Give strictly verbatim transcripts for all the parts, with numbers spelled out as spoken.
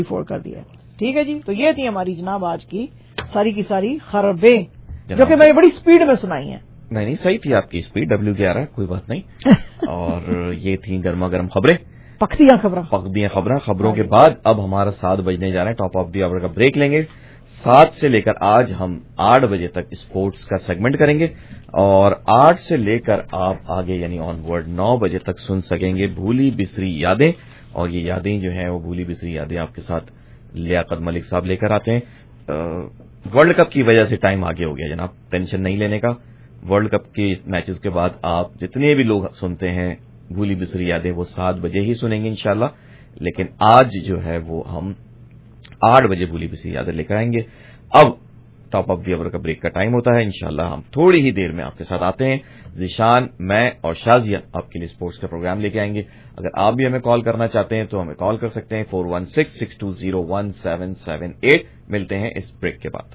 Four کر دیا. ٹھیک ہے جی. تو یہ تھی ہماری جناب آج کی ساری کی ساری خبریں جو کہ میں نے بڑی اسپیڈ میں سنائی ہیں. نہیں نہیں صحیح تھی آپ کی اسپیڈ. ڈبلو گیارہ کوئی بات نہیں. اور یہ تھیں گرما گرم خبریں, پکتیاں خبریں پکتیاں خبریں. خبروں کے بعد اب ہمارا سات بجنے جا رہے ہیں. ٹاپ آف دی آور کا بریک لیں گے. سات سے لے کر آج ہم آٹھ بجے تک اسپورٹس کا سیگمنٹ کریں گے, اور آٹھ سے لے کر آپ آگے یعنی آن ورڈ نو بجے تک سن سکیں گے بھولی بسری یادیں. اور یہ یادیں جو ہیں وہ بھولی بسری یادیں آپ کے ساتھ لیاقت ملک صاحب لے کر آتے ہیں. ورلڈ کپ کی وجہ سے ٹائم آگے ہو گیا جناب, ٹینشن نہیں لینے کا. ورلڈ کپ کے میچز کے بعد آپ جتنے بھی لوگ سنتے ہیں بھولی بسری یادیں وہ سات بجے ہی سنیں گے انشاءاللہ. لیکن آج جو ہے وہ ہم آٹھ بجے بھولی بسری یادیں لے کر آئیں گے. اب ٹاپ آف دی اوور کا بریک کا ٹائم ہوتا ہے. انشاءاللہ ہم تھوڑی ہی دیر میں آپ کے ساتھ آتے ہیں. ذیشان, میں اور شازیہ آپ کے لیے اسپورٹس کا پروگرام لے کے آئیں گے. اگر آپ بھی ہمیں کال کرنا چاہتے ہیں تو ہمیں کال کر سکتے ہیں four one six six two zero one seven seven eight. ملتے ہیں اس بریک کے بعد.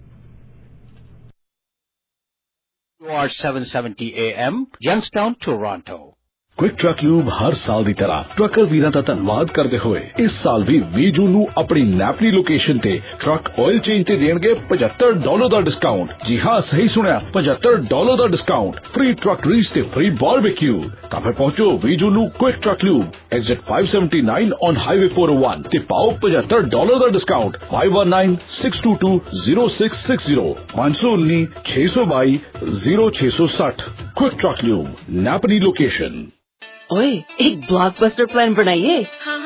Seven seventy A M Youngstown Toronto. Quick truck lube ہر سال دی طرح ٹرکر ویراں دا ਧੰਨਵਾਦ ਕਰਦੇ ਹੋਏ ਇਸ ਸਾਲ ਵੀ ਵੀਜੂ ਨੂੰ ਆਪਣੀ ਨੈਪਲੀ ਲੋਕੇਸ਼ਨ ਤੇ ਟਰੱਕ ਆਇਲ ਚੇਂਜ ਤੇ ਦੇਣਗੇ ਪਝੱਤਰ ਡਾਲਰ ਦਾ ਡਿਸਕਾਊਂਟ. ਜੀ ਹਾਂ, ਸਹੀ ਸੁਣਿਆ, ਪਝੱਤਰ ਡਾਲਰ ਦਾ ਡਿਸਕਾਊਂਟ. ਫ੍ਰੀ ਟਰੱਕ ਰੀਚ ਤੇ ਫ੍ਰੀ ਬਾਰਬੀਕਿਊ. ਤਾਂ ਫਿਰ ਪਹੁੰਚੋ ਵੀਜੂ ਨੂੰ quick truck lube, exit five seventy-nine on highway four oh one ਤੇ ਪਾਓ ਪਝੱਤਰ ਡਾਲਰ ਦਾ discount. five one nine six two two zero six six zero five one nine six two two zero six six zero. Quick truck lube, Napanee location. ओए, एक blockbuster plan बनाइए.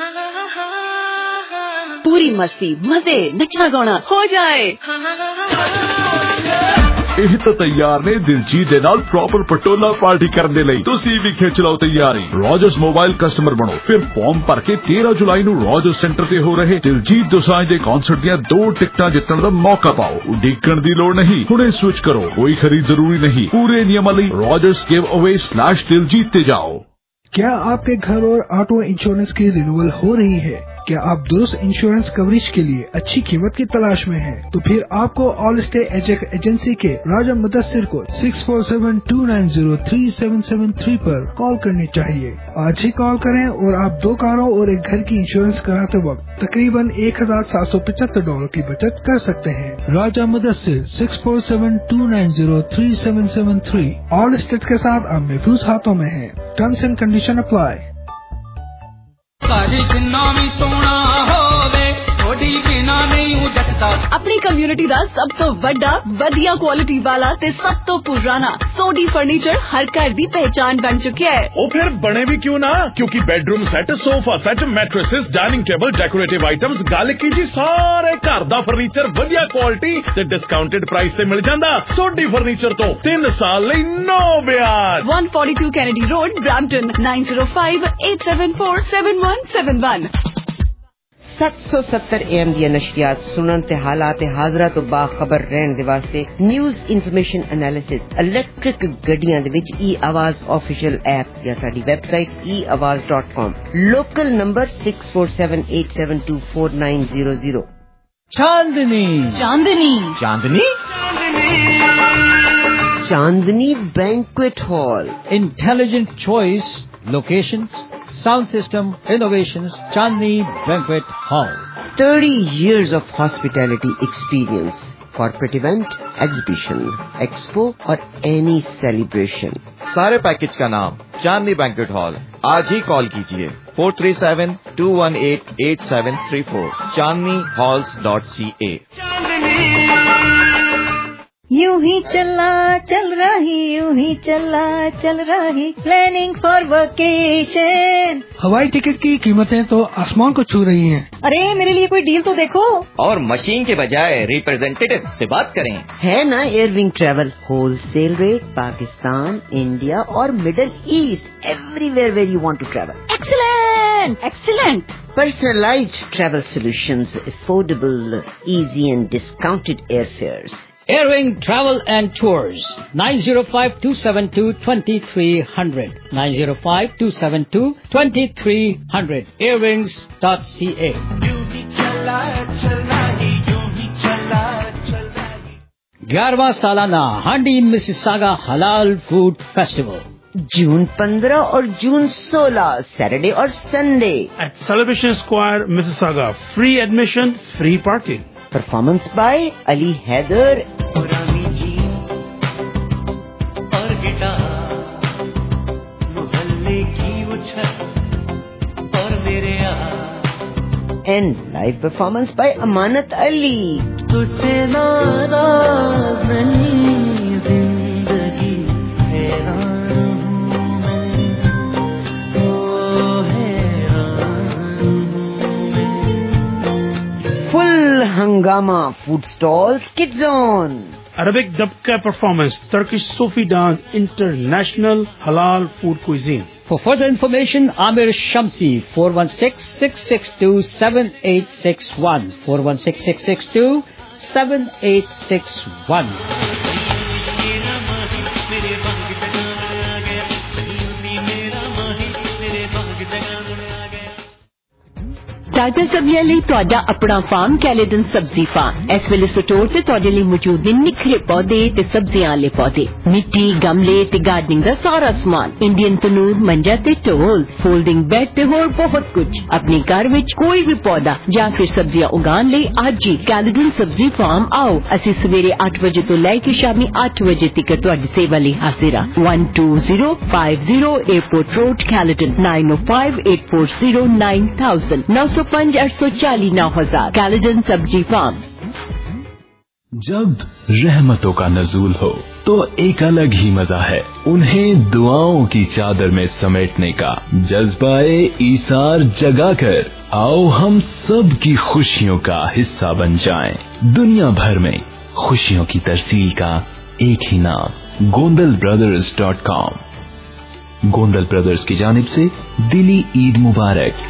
पूरी मस्ती, मजे, नचना गाना हो जाए. ਇਹ ਤਾਂ ਤਿਆਰ ਨੇ ਦਿਲਜੀਤ ਦੇ ਨਾਲ ਪ੍ਰੋਪਰ ਪਟੋਲਾ ਪਾਰਟੀ ਕਰਨ ਦੇ ਲਈ. ਤੁਸੀਂ ਵੀ ਖਿੱਚ ਲਓ ਤਿਆਰੀ. ਰੋਜਰਸ ਮੋਬਾਈਲ ਕਸਟਮਰ ਬਣੋ, ਫਿਰ ਫਾਰਮ ਭਰ ਕੇ ਤੇਰਾਂ ਜੁਲਾਈ ਨੂੰ ਰੋਜਰਸ ਸੈਂਟਰ ਤੇ ਹੋ ਰਹੇ ਦਿਲਜੀਤ ਦੋਸਾਂਝ ਦੇ ਕਨਸਰਟ ਦੀਆਂ ਦੋ ਟਿਕਟਾਂ ਜਿੱਤਣ ਦਾ ਮੌਕਾ ਪਾਓ. ਉਡੀਕਣ ਦੀ ਲੋੜ ਨਹੀਂ, ਹੁਣੇ ਸਵਿਚ ਕਰੋ. ਕੋਈ ਖਰੀਦ ਜ਼ਰੂਰੀ ਨਹੀਂ. ਪੂਰੇ ਨਿਯਮਾਂ ਲਈ ਰੋਜਰਸ ਗਿਵ ਅਵੇ ਸਲੈਸ਼ ਦਿਲਜੀਤ ਤੇ ਜਾਓ. क्या आपके घर और ऑटो इंश्योरेंस की रिन्यूअल हो रही है? क्या आप दुरुस्त इंश्योरेंस कवरेज के लिए अच्छी कीमत की तलाश में हैं? तो फिर आपको ऑल स्टे एजेक एजेंसी के राजा मुदस्सिर को six four seven two nine zero three seven seven three पर कॉल करनी चाहिए. आज ही कॉल करें और आप दो कारों और एक घर की इंश्योरेंस कराते वक्त तकरीबन एक हजार सात सौ पचहत्तर डॉलर की बचत कर सकते हैं. Raja Mudassir six four seven two nine zero three seven seven three. Allstate के साथ आप महफूज हाथों में हैं. Terms and condition apply. अपनी कम्युनिटी ਦਾ ਸਭ ਤੋਂ ਵੱਡਾ ਵਧੀਆ ਕੁਆਲਿਟੀ ਵਾਲਾ ਤੇ ਸਭ ਤੋਂ ਪੁਰਾਣਾ ਸੋਡੀ ਫਰਨੀਚਰ ਹਰ ਘਰ ਦੀ ਪਹਿਚਾਨ ਬਣ ਚੁੱਕਿਆ ਹੈ. ਉਹ ਫਿਰ ਬਣੇ ਵੀ ਕਿਉਂ ਨਾ, ਕਿਉਂਕਿ bedroom set, sofa set, mattresses, dining table, decorative items, ਗੱਲ ਕੀ ਜੀ ਸਾਰੇ ਘਰ ਦਾ ਫਰਨੀਚਰ ਵਧੀਆ ਕੁਆਲਿਟੀ ਤੇ ਡਿਸਕਾਊਂਟਡ ਪ੍ਰਾਈਸ ਤੇ ਮਿਲ ਜਾਂਦਾ. ਸੋਡੀ ਫਰਨੀਚਰ ਤੋਂ ਤਿੰਨ ਸਾਲ ਲਈ ਨੋ ਵਿਆਜ. one forty-two Kennedy road, Brampton nine zero five eight seven four seven one seven one. سات سو ستر اے ایم دیا نشریات سنن تے حالات حاضرہ تو باخبر رہن دے واسطے نیوز انفارمیشن انالیسس الیکٹرک گڈیاں دے وچ ای آواز آفیشیل ایپ یا ساڈی website e Awaaz dot com. Local number six four seven eight seven two four nine zero zero. Chandni Chandni Chandni Chandni banquet hall. Intelligent choice, locations, sound system innovations, Chandni Banquet Hall. thirty years of hospitality experience. Corporate event, exhibition, expo or any celebration. سارے package کا نام Chandni banquet hall. آج ہی call کیجیے four three seven two one eight eight seven three four. Chandni halls dot C A. یوں ہی چلا چل رہی یوں ہی چلا چل رہی پلاننگ فار ویکیشن. ہوائی ٹکٹ کی قیمتیں تو آسمان کو چھو رہی ہیں. ارے میرے لیے کوئی ڈیل تو دیکھو. اور مشین کے بجائے ریپرزینٹیٹو سے بات کریں. ہے نا air wing travel. Wholesale rate Pakistan, India اور Middle East, everywhere where you want to travel. Excellent excellent. Personalized travel solutions, affordable, easy and discounted airfares. Airwing Travel and Tours, nine zero five two seven two two three zero zero, nine zero five two seven two two three zero zero, airwings dot c a. گیارہواں سالانہ Handi Mississauga حلال food festival जून पंद्रह और जून सोलह, Saturday और Sunday. At Celebration Square, Mississauga. Free admission, free parking. Performance by Ali Haider. And live performance by Amanat Ali. तुझसे नाराज नहीं जिंदगी हैरान हूँ मैं, ओ हैरान मैं. Full hangama, food stalls, kids zone. Arabic dabka performance, Turkish Sufi dance, international halal food cuisine. For further information, Amir Shamsi, four one six, six six two, seven eight six one, four one six, six six two, seven eight six one. ਤਾਜ਼ਾ ਸਬਜ਼ੀਆਂ ਲਈ ਤੁਹਾਡਾ ਆਪਣਾ farm ਕੈਲੇਡਨ ਸਬਜ਼ੀ farm ਇਸ ਵੇਲੇ store ਤੇ ਤੁਹਾਡੇ ਲਈ ਮੌਜੂਦ ਨੇ ਨਿੱਖਰੇ ਪੌਦੇ ਤੇ ਸਬਜ਼ੀਆਂ ਵਾਲੇ ਪੌਦੇ, ਮਿੱਟੀ, ਗਮਲੇ ਤੇ ਗਾਰਡਨਿੰਗ ਦਾ ਸਾਰਾ ਸਮਾਨ, ਇੰਡੀਅਨ ਤਨੂਰ, ਮੰਜਾ ਤੇ ਢੋਲ, ਫੋਲਡਿੰਗ ਬੈੱਡ ਤੇ ਹੋਰ ਬਹੁਤ ਕੁਝ. ਆਪਣੇ ਘਰ ਵਿੱਚ ਕੋਈ ਵੀ ਪੌਦਾ ਜਾਂ ਫਿਰ ਸਬਜ਼ੀਆਂ ਉਗਾਉਣ ਲਈ ਅੱਜ ਹੀ ਕੈਲੇਡਨ ਸਬਜ਼ੀ ਫਾਰਮ ਆਓ. ਅਸੀਂ ਸਵੇਰੇ ਅੱਠ ਵਜੇ ਤੋਂ ਲੈ ਕੇ ਸ਼ਾਮੀ ਅੱਠ ਵਜੇ ਤੱਕ ਤੁਹਾਡੀ ਸੇਵਾ ਲਈ ਹਾਜ਼ਰ ਹਾਂ. one two zero five zero Airport Road, Caledon, nine oh five, eight four zero, nine thousand, nine oh five, eight four zero, nine thousand. Caledon सब्जी फार्म. जब रहमतों का नज़ूल हो तो एक अलग ही मजा है उन्हें दुआओं की चादर में समेटने का. जज्बाए ईसार जगा कर आओ हम सब की खुशियों का हिस्सा बन जाएं. दुनिया भर में खुशियों की तरसील का एक ही नाम, Gondal brothers dot com. Gondal brothers की जानिब से दिली ईद मुबारक.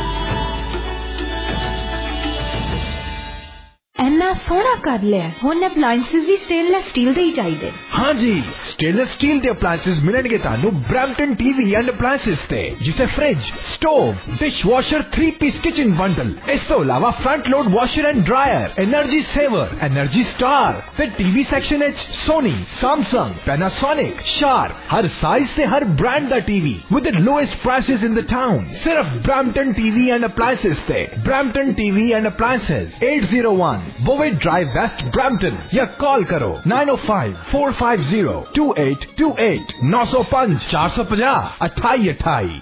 ਇੰਨਾ ਸੋਹਣਾ ਕਰ ਲਿਆ, ਹੁਣ ਅਪਲਾਈਐਂਸਸ ਵੀ ਸਟੇਨਲੈਸ ਸਟੀਲ ਦੇ ਹੀ ਚਾਹੀਦੇ. हाँ जी, स्टेनलेस स्टील के अप्लायंसेस मिलेंगे तानू ब्रैम्पटन टीवी एंड अप्लायंसेस ते, जिसे fridge, stove, dishwasher, three piece kitchen bundle, इस तो अलावा front load washer and dryer, energy saver, energy star, फिर टीवी सेक्शन एच सोनी, सैमसंग, पैनासोनिक, शार्प, हर साइज से हर ब्रांड का TV with the lowest prices in the town. सिर्फ ब्रैम्पटन टीवी एंड अप्लायंसेस ते. Brampton TV and appliances eight oh one Bovaird drive west Brampton, या call करो nine oh five, four five zero, two eight two eight, nine oh five, four five zero, अठाई अठाई.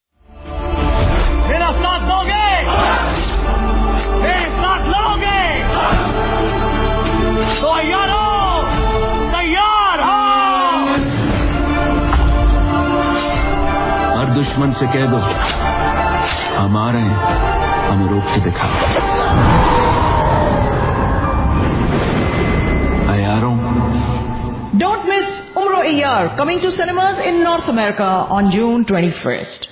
मेरा साथ दोगे? मेरे साथ लड़ोगे? तो तैयार हो, तैयार हो. हर दुश्मन से कह दो हम आ रहे हैं, हमें रोक के दिखाओ. Don't miss Umro Iyar, coming to cinemas in North America on June twenty-first.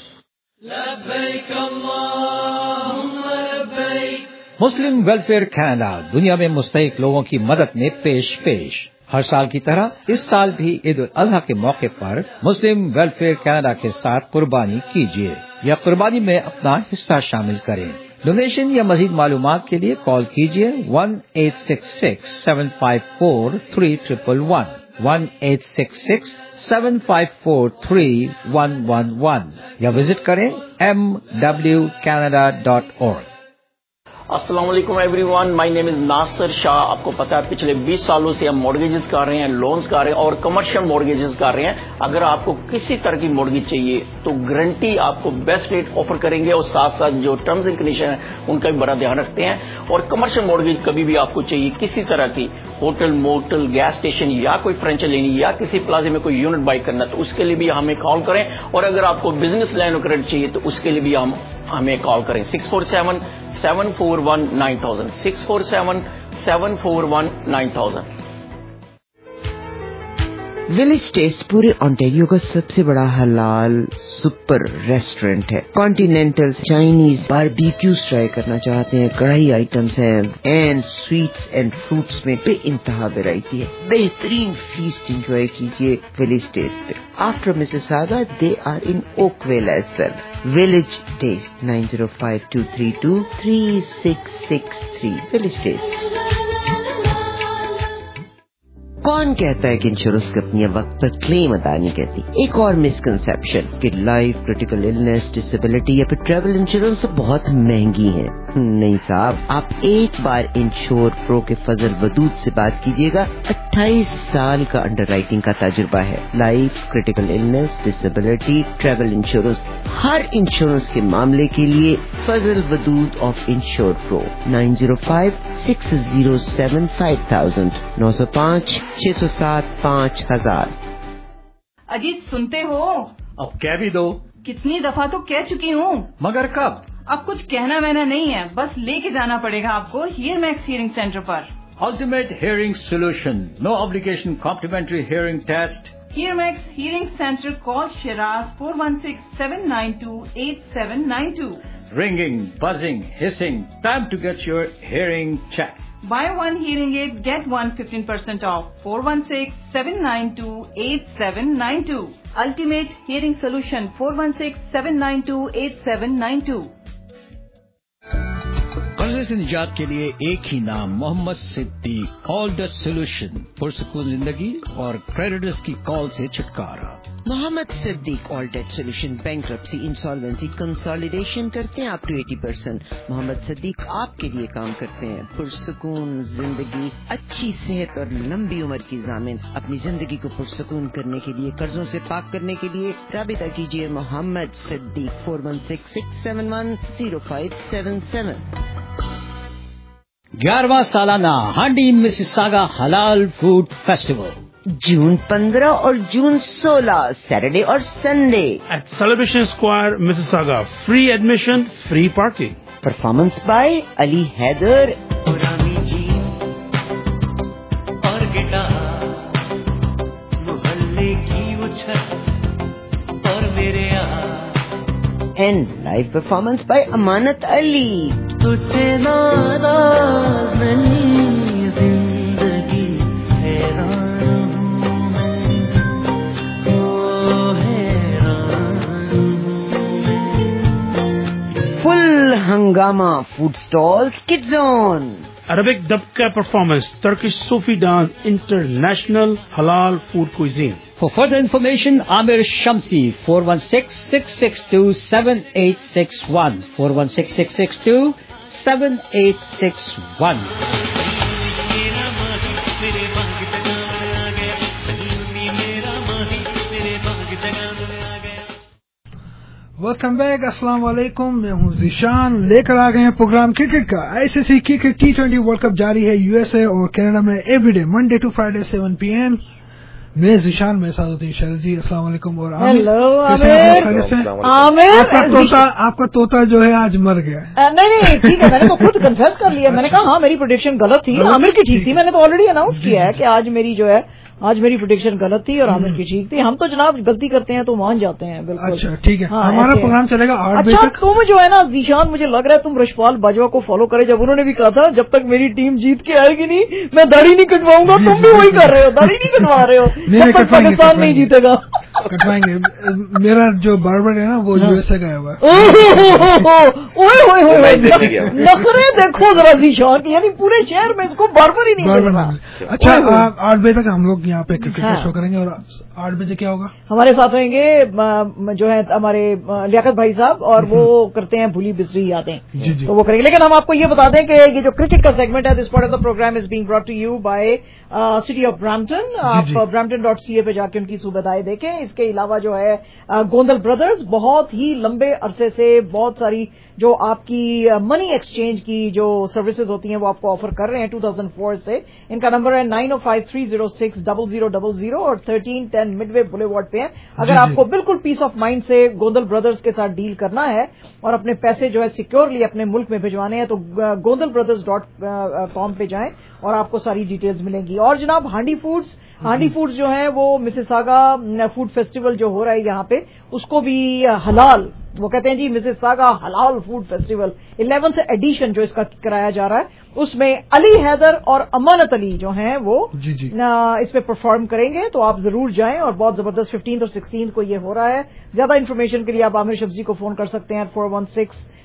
Muslim welfare Canada दुनिया में मुस्तहिक लोगों की मदद में पेश पेश. हर साल की तरह इस साल भी ईद उल अजहा के मौके पर मुस्लिम वेलफेयर कनाडा के साथ कुर्बानी कीजिए या कुर्बानी में अपना हिस्सा शामिल करें. डोनेशन या मजीद मालूमात के लिए कॉल कीजिए one eight six six, seven five four, three one one one, one eight six six, seven five four, three one one one, या विजिट करें m w canada dot org. अस्सलाम वालेकुम everyone, my name is Nasir Shah. आपको पता है पिछले बीस सालों से हम मॉर्गेजेस कर रहे हैं, लोन्स कर रहे हैं और कमर्शियल मॉर्गेजेस कर रहे हैं. अगर आपको किसी तरह की मॉर्गेज चाहिए तो गारंटी आपको बेस्ट रेट ऑफर करेंगे और साथ साथ जो टर्म्स एंड कंडीशन है उनका भी बड़ा ध्यान रखते हैं. और कमर्शियल मॉर्गेज कभी भी आपको चाहिए किसी तरह की, होटल, मोटल, गैस स्टेशन या कोई फ्रेंचाइजी लेनी या किसी प्लाजे में कोई यूनिट बाई करना, तो उसके लिए भी हमें कॉल करें. और अगर आपको बिजनेस लाइन ऑफ क्रेडिट चाहिए तो उसके लिए भी हम हमें कॉल करें six four seven, seven four one, nine thousand, six four seven, seven four one, nine thousand. Village taste पूरे ओंटारियो का सबसे बड़ा हलाल सुपर रेस्टोरेंट है. कॉन्टिनेंटल, चाइनीज, बारबेक्यूज ट्राई करना चाहते हैं, कढ़ाई आइटम्स हैं, एंड स्वीट्स एंड फ्रूट्स में बेइंतहा वैरायटी है. बेहतरीन फीस्ट एंजॉय कीजिए विलेज टेस्ट पे. After Mississauga they are in Oakville as well. Village taste nine oh five, two three two, three six six three. Village taste. कौन कहता है कि insurance कंपनियां वक्त पर क्लेम अदा नहीं करती? एक और मिसकंसेप्शन कि लाइफ, क्रिटिकल इलनेस, डिसेबिलिटी या फिर ट्रैवल इंश्योरेंस बहुत महंगी है। नहीं साहब, आप एक बार इंश्योर प्रो के फजल वदूद से बात कीजिएगा। अट्ठाईस साल का अंडरराइटिंग का तजुर्बा है। Life, critical illness, disability, travel insurance, हर इंश्योरेंस के मामले के लिए Fazal Wadood of insure pro nine zero five six zero seven five thousand नौ सौ पाँच छह सौ सात पाँच हजार। अजीत सुनते हो? अब कह भी दो। कितनी दफा तो कह चुकी हूँ। मगर कब? अब कुछ कहना वहना नहीं है, बस लेके जाना पड़ेगा आपको हियर मैक्स हियरिंग सेंटर पर। Ultimate hearing solution, no obligation complimentary hearing test. Hear max hearing centre, call Shiraz four one six seven nine two eight seven nine two. Ringing, buzzing, hissing, time to get your hearing checked. Buy one hearing aid, get one fifteen percent off. four one six seven nine two eight seven nine two. Ultimate Hearing Solution, four one six seven nine two eight seven nine two. कर्जे से निजात के लिए एक ही नाम, Mohammad Siddique. All the solution, पुरसुकून जिंदगी और क्रेडिटर्स की कॉल से छुटकारा। Mohammad Siddique all debt solution, bankruptcy, insolvency, consolidation करते हैं आप two eighty percent. Mohammad Siddique आपके लिए काम करते हैं। पुरसुकून जिंदगी, अच्छी सेहत और लंबी उम्र की जामिन। अपनी जिंदगी को पुरसुकून करने के लिए, कर्जों से पाक करने के लिए राबिता कीजिए Mohammad Siddique four one six six seven one zero five seven seven. ग्यारहवां सालाना हांडी मिसिसागा हलाल फूड फेस्टिवल जून पंद्रह और जून सोलह, सैटरडे और Sunday at celebration square Mississauga. Free admission, free parking. Performance by Ali Haider पुरानी जीन और गिटार, मोहल्ले की वो छत और मेरे यार, and live performance by Amanat Ali. तुझसे नाराज नहीं जिंदगी, हैरान हूँ मैं, ओ हैरान हूँ। फुल हंगामा, food stalls, kid zone, Arabic dabka performance, Turkish Sufi dance, international halal food cuisine. For further information, Amir Shamsi, four one six six six two seven eight six one, four one six six six two seven eight six one. Welcome back, अस्सलाम वालेकुम। मैं हूं ज़ीशान, लेकर आ गए हैं programme cricket का। ICC cricket T twenty world cup जारी है यूएसए और कनाडा में everyday Monday to Friday seven P M. मैं ज़ीशान, मेरे साथ होती है शैल जी। अस्सलाम वालेकुम। और हेलो आमिर। आमिर, आपका तोता आपका तोता जो है आज मर गया। नहीं नहीं ठीक है, मैंने तो खुद कन्फेस कर लिया। मैंने कहा हाँ मेरी प्रेडिक्शन गलत थी, आमिर की ठीक थी। मैंने तो ऑलरेडी अनाउंस किया है कि आज मेरी जो है आज मेरी प्रेडिक्शन गलत थी और आमिर की ठीक थी। हम तो जनाब गलती करते हैं तो मान जाते हैं। बिल्कुल अच्छा ठीक है। हाँ, हमारा प्रोग्राम चलेगा आठ बजे अच्छा, तक। तुम जो है ना ज़ीशान, मुझे लग रहा है तुम रशपाल बाजवा को फॉलो करे। जब उन्होंने भी कहा था जब तक मेरी टीम जीत के आएगी नहीं मैं दाढ़ी नहीं कटवाऊंगा, तुम भी वही कर रहे हो, दाढ़ी नहीं कटवा रहे हो। जब तक पाकिस्तान नहीं जीतेगा कटवाएंगे। मेरा जो बार्बर है ना वो यूएसए गया हुआ है। नखरे देखो जरा ज़ीशान की, यानी पूरे शहर में इसको बार्बर ही नहीं मिल रहा। अच्छा आठ बजे तक हम लोग यहाँ पे क्रिकेट का शो करेंगे। और आठ बजे क्या होगा? हमारे साथ होंगे जो है हमारे लियाकत भाई साहब, और वो करते हैं भूली बिसरी यादें, तो वो करेंगे। लेकिन हम आपको ये बता दें कि ये जो क्रिकेट का सेगमेंट है, this part of the programme is being brought to you by city of Brampton. आप ब्रैम्पटन डॉट सी ए पे जाके उनकी सूबेदारी देखें। इसके अलावा जो है गोंदल ब्रदर्स बहुत ही लंबे अरसे से बहुत सारी जो आपकी मनी एक्सचेंज की जो सर्विसेज होती हैं वो आपको ऑफर कर रहे हैं टू थाउजेंड फोर से। इनका नंबर है nine O five three zero six double zero double zero और थर्टीन टेन मिडवे बुलेवार्ड पे है। अगर आपको बिल्कुल पीस ऑफ माइंड से गोंदल ब्रदर्स के साथ डील करना है और अपने पैसे जो है सिक्योरली अपने मुल्क में भिजवाने हैं तो गोंदल ब्रदर्स डॉट कॉम पे जाएं और आपको सारी डिटेल्स मिलेंगी। और जनाब हांडी फूड्स हांडी फूड्स जो है वो मिसिसागा फूड फेस्टिवल जो हो रहा है यहाँ पे उसको भी हलाल, वो कहते हैं जी Mississauga halal food festival eleventh edition जो इसका कराया जा रहा है, उसमें अली हैदर और अमानत अली जो हैं वो जी जी। इस पे परफॉर्म करेंगे। तो आप जरूर जाएं और बहुत जबरदस्त फिफ्टीन और सिक्सटीन को ये हो रहा है। ज्यादा इन्फॉर्मेशन के लिए आप आमिर शब्जी को फोन कर सकते हैं four one six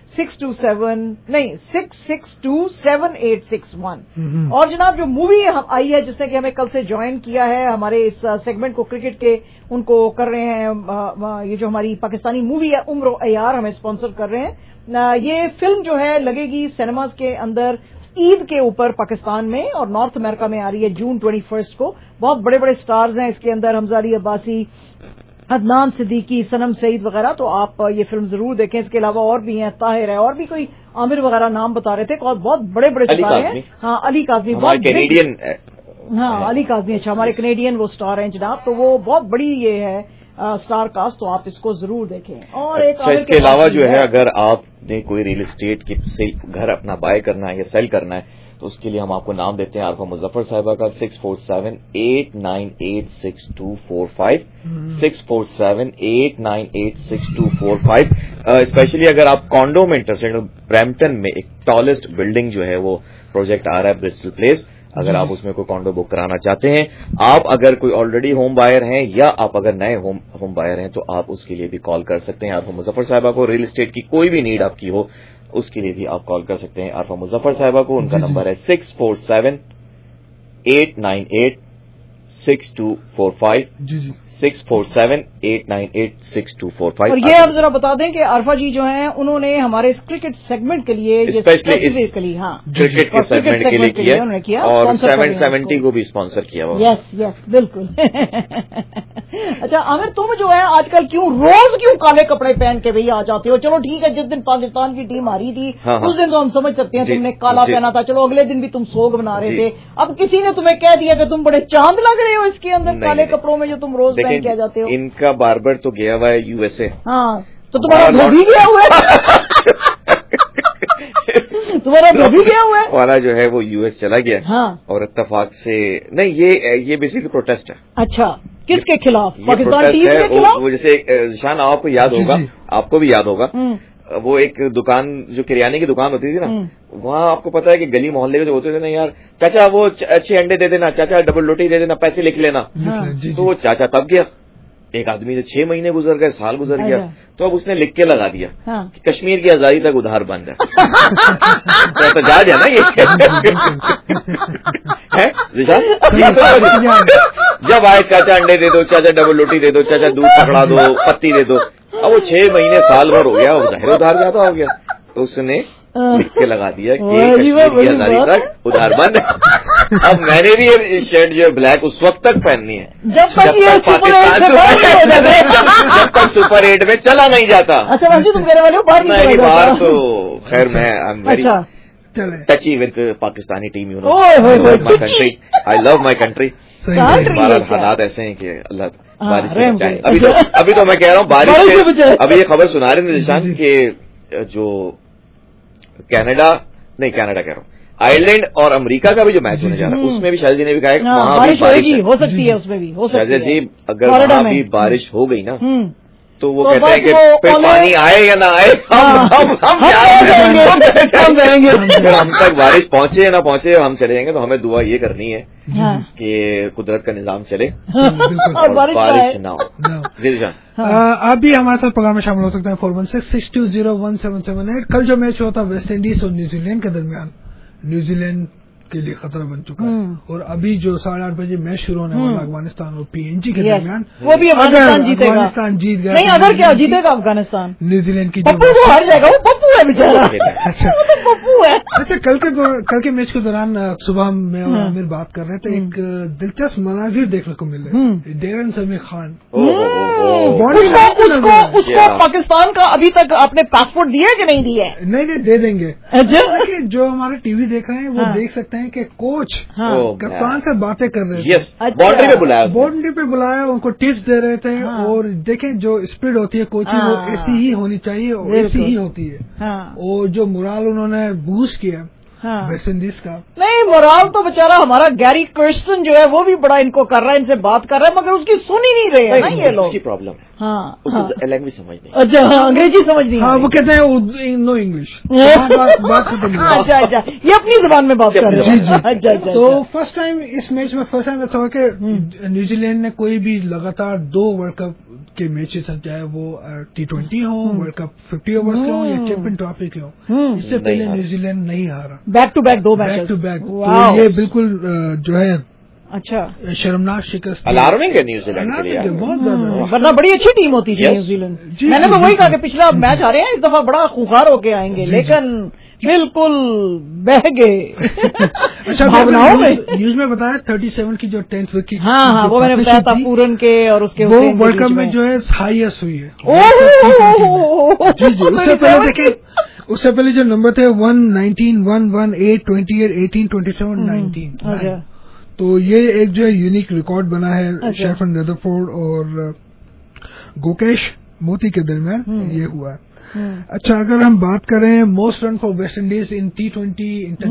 six two seven नहीं six six two seven eight six one. और जनाब जो मूवी आई है जिसने कि हमें कल से ज्वाइन किया है हमारे इस सेगमेंट को क्रिकेट के, उनको कर रहे हैं ये जो हमारी पाकिस्तानी मूवी है उम्र अयार हमें स्पॉन्सर कर रहे हैं। ये फिल्म जो है लगेगी सिनेमाज के अंदर ईद के ऊपर पाकिस्तान में, और नॉर्थ अमेरिका में आ रही है जून ट्वेंटी फर्स्ट को। बहुत बड़े बड़े स्टार्स हैं इसके अंदर, हमजा अली अब्बासी, अदनान सिद्दीकी, सनम सईद वगैरह। तो आप ये फिल्म जरूर देखें। इसके अलावा और भी हैं, ताहिर है, और भी कोई आमिर वगैरह नाम बता रहे थे, और बहुत बड़े बड़े सितारे हैं। हाँ अली काज़मी, बहुत कैनेडियन, हाँ अली काज़मी, अच्छा हमारे कैनेडियन वो स्टार हैं जनाब। तो वो बहुत बड़ी ये है स्टार कास्ट, तो आप इसको जरूर देखें। और एक अच्छा, इसके अलावा जो है अगर आपने कोई रियल एस्टेट की से घर अपना बाय करना है या सेल करना है तो उसके लिए हम आपको नाम देते हैं आरफा मुजफ्फर साहिबा का six four seven eight nine eight six two four five six four seven eight nine eight six two four five. Specially अगर आप कॉन्डो में इंटरेस्टेड, ब्रैम्पटन में एक टॉलेस्ट बिल्डिंग जो है वो प्रोजेक्ट आ रहा है ब्रिस्टल प्लेस, अगर आप उसमें कोई कॉन्डो बुक कराना चाहते हैं, आप अगर कोई ऑलरेडी होम बायर हैं या आप अगर नए होम होम बायर हैं तो आप उसके लिए भी कॉल कर सकते हैं आरफा मुजफ्फर साहिबा को। रियल एस्टेट की कोई भी नीड आपकी हो उसके लिए भी आप कॉल कर सकते हैं आरफा मुजफ्फर साहिबा को। उनका नंबर है six four seven eight nine eight six two four five six four seven eight nine eight six two four five. और ये आप जरा बता दें कि आरफा जी जो हैं उन्होंने हमारे इस क्रिकेट सेगमेंट के लिए स्पेशली हाँ क्रिकेट के सेगमेंट के लिए किया, उन्होंने किया और सेवन सेवेंटी को भी स्पॉन्सर किया। यस यस बिल्कुल। अच्छा आमिर, तुम जो है आजकल क्यों रोज क्यों काले कपड़े पहन के भैया आ जाते हो? चलो ठीक है, जिस दिन पाकिस्तान की टीम हारी थी हाँ, उस दिन तो हम समझ सकते हैं तुमने काला पहना था, चलो अगले दिन भी तुम सोग बना रहे थे। अब किसी ने तुम्हें कह दिया कि तुम बड़े चांद लग रहे हो इसके अंदर काले कपड़ों में जो तुम रोज पहन के आ जाते हो। इनका बार्बर तो गया हुआ है यूएसए। हाँ तो तुम्हारा धोबी गया हुआ है तुम्हारा धोबी गया हुआ है वाला जो है वो यूएस चला गया। हाँ। और इत्तेफाक से नहीं, ये ये बेसिकली प्रोटेस्ट है। अच्छा, किसके खिलाफ? पाकिस्तान टीम के खिलाफ। वो जैसे शान आपको याद होगा, आपको भी याद होगा, वो एक दुकान जो किराने की दुकान होती थी ना, वहाँ आपको पता है कि गली मोहल्ले के जो होते थे ना, यार चाचा वो अच्छे अंडे दे देना, चाचा डबल रोटी दे देना, पैसे लिख लेना। तो वो चाचा तब गया, एक आदमी से छह महीने गुजर गए, साल गुजर गया, तो अब उसने लिख के लगा दिया हाँ। कि कश्मीर की आजादी तक उधार बंद है। तो जाज है ना ये है? जब आए चाचा अंडे दे दो, चाचा डबल रोटी दे दो, चाचा दूध पकड़ा दो, पत्ती दे दो। अब वो छह महीने साल भर हो गया, उधार उधार ज्यादा हो गया, तो उसने लिख के लगा दिया कि कश्मीर की आजादी तक उधार बंद है। अब मैंने भी ये शर्ट जो है ब्लैक उस वक्त तक पहननी है जब तक पाकिस्तान जब तक सुपर एट में चला नहीं जाता। अच्छा तुम कह रहे वाले हो बाहर नहीं, बाहर तो खैर मैं I am very touchy with Pakistani team, you know my country, I love my country. हमारा हालात ऐसे हैं कि अल्लाह बारिश से बचाए। अभी तो अभी तो मैं कह रहा हूँ बारिश से, अभी ये खबर सुना रहे थे निशान के जो कनाडा नहीं कनाडा कह रहा हूँ आयरलैंड और अमेरिका का भी जो मैच होने जा रहा है उसमें भी शायद जी ने भी कहा वहां भी बारिश हो सकती है, उसमें भी हो सकती है। जी अगर वहां भी बारिश हो गई ना तो वो कहते हैं कि फिर पानी आए या ना आए हम हम हम जाएंगे, अगर हम तक बारिश पहुंचे या ना पहुंचे हम चले जाएंगे। तो हमें दुआ ये करनी है कि कुदरत का निजाम चले और बारिश ना हो। जी जान आप भी हमारे साथ प्रोग्राम में शामिल हो सकते हैं four one six six two zero one seven seven eight. कल जो मैच हुआ था वेस्ट इंडीज और न्यूजीलैंड के दरमियान, न्यूजीलैंड के लिए खतरा बन चुका है, और अभी जो साढ़े आठ बजे मैच शुरू होने वाला अफगानिस्तान और पीएनजी के दरमियान, वो भी अफगानिस्तान जीतेगा। अफगानिस्तान जीत गया नहीं, अगर क्या जीतेगा अफगानिस्तान, न्यूजीलैंड की पप्पू वो हार जाएगा, वो पप्पू है बेचारा। अच्छा पप्पू है। अच्छा कल के कल के मैच के दौरान सुबह में और आमिर बात कर रहे थे, एक दिलचस्प मनाजिर देखने को मिल रहे हैं। डेरन समीर खान उसको पाकिस्तान का अभी तक आपने पासपोर्ट दिया है कि नहीं दिया है? नहीं नहीं दे देंगे। जो हमारे टीवी देख रहे हैं वो देख सकते हैं कि कोच कप्तान से बातें कर रहे थे, बाउंड्री पे बुलाया बाउंड्री पे बुलाया उनको टिप्स दे रहे थे। और देखें जो स्पीड होती है कोचिंग वो ऐसी ही होनी चाहिए और ऐसी ही होती है। और जो मोरल उन्होंने बूस्ट किया वेस्ट इंडीज का। नहीं, मोराल तो बेचारा हमारा गैरी कर्स्टन जो है वो भी बड़ा इनको कर रहा है, इनसे बात कर रहा है, मगर उसकी सुन ही नहीं रहे हैं ना ये लोग। उसकी प्रॉब्लम है, हाँ, उसको लैंग्वेज समझ नहीं। अच्छा, हाँ, अंग्रेजी समझ नहीं। हाँ, वो कहते हैं नो इंग्लिश, बात खत्म। अच्छा अच्छा, ये अपनी जुबान में बात कर रहे हैं। जी जी। अच्छा अच्छा। तो फर्स्ट टाइम इस मैच में फर्स्ट टाइम ऐसा हुआ कि न्यूजीलैंड ने कोई भी लगातार दो वर्ल्ड कप के मैचेस, चाहे वो टी ट्वेंटी हो, वर्ल्ड कप फिफ्टी ओवर्स के हो या चैंपियन ट्रॉफी के हो, इससे पहले न्यूजीलैंड नहीं हारा। बैक टू बैक दो मैचेस, बैक टू बैक। तो ये बिल्कुल जो है अच्छा शर्मनाक शिकस्त, अलार्मिंग है न्यूजीलैंड के लिए, बहुत ज्यादा। वरना बड़ी अच्छी टीम होती थी न्यूजीलैंड। मैंने तो वही कहा कि पिछला मैच आ रहे हैं, इस दफा बड़ा खूंखार होके आएंगे, लेकिन बिल्कुल बह गए। अच्छा, भावनाओं में न्यूज में बताया थर्टी सेवन की जो टेंथ विकेट, हाँ हाँ, वो मैंने बताया था पूरन के और उसके वो वर्ल्ड कप में जो है हाईएस्ट हुई है। जी जी। उससे पहले देखिए, उससे पहले जो नंबर थे one nineteen, one one eight, twenty eight, eighteen, twenty seven, nineteen. तो ये एक जो है यूनिक रिकॉर्ड बना है शेफन रदरफोर्ड और गोकेश मोती के दरमियान ये हुआ है। अच्छा, अगर हम बात करें most run for West Indies in T twenty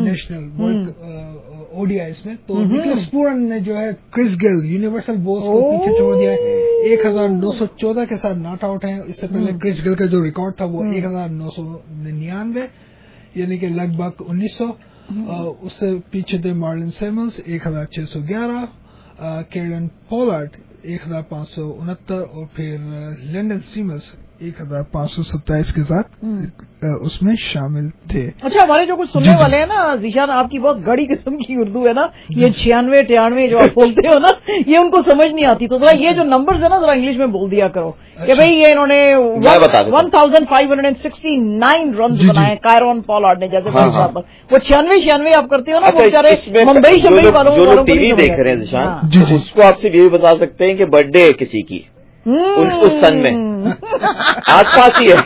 international ODIs में, तो निकोलस पूरन ने जो है क्रिस गेल यूनिवर्सल बोस को पीछे छोड़ दिया है। एक हजार नौ सौ चौदह के साथ नॉट आउट है। इससे पहले क्रिस गेल का जो रिकॉर्ड था वो एक हजार नौ सौ निन्यानवे, यानी कि लगभग उन्नीस सौ। उससे पीछे थे मार्लिन सैमुअल्स एक हजार छह सौ ग्यारह, केरन पोलार्ड एक हजार पांच सौ उनहत्तर और फिर लैंडन सीमस एक हजार पांच सौ सत्ताईस के साथ उसमें शामिल थे। अच्छा, हमारे जो कुछ सुनने वाले हैं ना जीशान, आपकी बहुत गड़ी किस्म की उर्दू है ना, ये छियानवे तिरानवे जो आप बोलते हो ना, ये उनको समझ नहीं आती, तो जरा ये जो नंबर्स है ना जरा इंग्लिश में बोल दिया करो। अच्छा। कि भाई ये इन्होंने one thousand five hundred and sixty nine run बनाए कायरन पोलार्ड ने, जैसे फॉर एग्जाम्पल वो छियानवे छियानवे आप करते हो ना, वो बेचारे मुंबई शंबई वालों जो लोग टीवी देख रहे हैं जीशान, उसको आप सिर्फ ये बता सकते हैं कि बर्थडे है किसी की उस सन में आसपास ही है।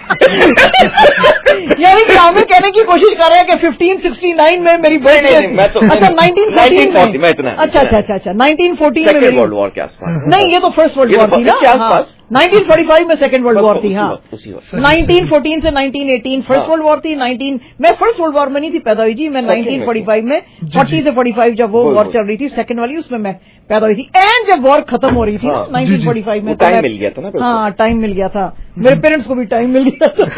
यानी कि हमें कहने की कोशिश कर रहे हैं कि फिफ्टीन सिक्सटी नाइन में मेरी बर्थडे है। मैं तो अच्छा, नाइनटीन फोर्टीन में, मैं इतना अच्छा अच्छा अच्छा अच्छा नाइनटीन फोर्टीन में सेकंड वर्ल्ड वॉर के आसपास। नहीं, ये तो फर्स्ट वर्ल्ड वॉर थी ना आसपास। नाइनटीन फोर्टी फाइव में सेकंड वर्ल्ड वॉर थी। हाँ, नाइनटीन फोर्टीन से nineteen eighteen first world war थी। नाइनटीन मैं फर्स्ट वर्ल्ड वॉर में नहीं थी पैदा हुई जी, मैं नाइनटीन फोर्टी फाइव में फोर्टी से फोर्टी फाइव जब वो वॉर चल रही थी सेकंड वाली, उसमें मैं पैदा हुई थी। एंड जब वॉर खत्म हो रही थी नाइनटीन फोर्टी फाइव में, टाइम मिल गया था ना। हाँ, टाइम मिल गया था, मेरे पेरेंट्स को भी टाइम मिल गया था।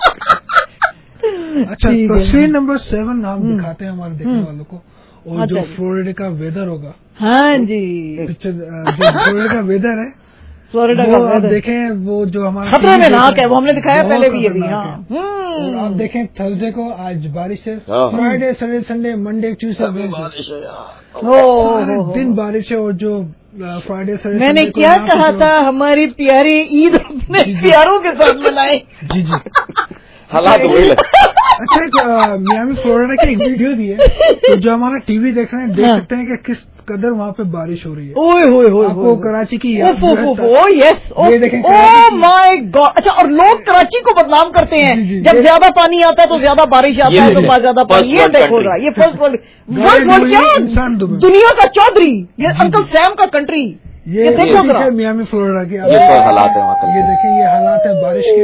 अच्छा, तस्वीर नंबर सेवन हम दिखाते हैं हमारे देखने वालों को, और जो फ्लोरिडा का वेदर होगा। हाँ जी, पिक्चर जो फ्लोरिडा का वेदर है, फ्लोरिडा का आप देखें वो जो हमारा खतरे में नाक है, वो हमने दिखाया पहले भी। अभी हाँ, आप देखें थर्सडे को आज बारिश है, Friday Saturday Sunday Monday Tuesday बारिश है, सारे दिन बारिश है। और जो फ्राइडे सैटरडे मैंने क्या कहा था, हमारी प्यारी ईद अपने प्यारों के साथ मनाए। जी जी, हालात वही लगता। अच्छा, मियामी फ्लोरिडा की एक वीडियो भी है, तो जो हमारा टीवी देख रहे हैं देख सकते हैं कि किस कदर वहाँ पे बारिश हो रही है। ओए होए होए, आपको कराची की याद ओ यस, ये देखें, ओह माय गॉड। अच्छा, और लोग कराची को बदनाम करते हैं, जब ज्यादा पानी आता है तो ज्यादा बारिश आता है, तो ज्यादा पानी। ये देखो रहा, ये फर्स्ट वर्ल्ड फर्स्ट वर्ल्ड क्या दुनिया का चौधरी, ये अंकल सैम का कंट्री। ये देखो मियामी फ्लोरिडा की ये हालात है वहाँ, ये देखें, ये हालात है बारिश के।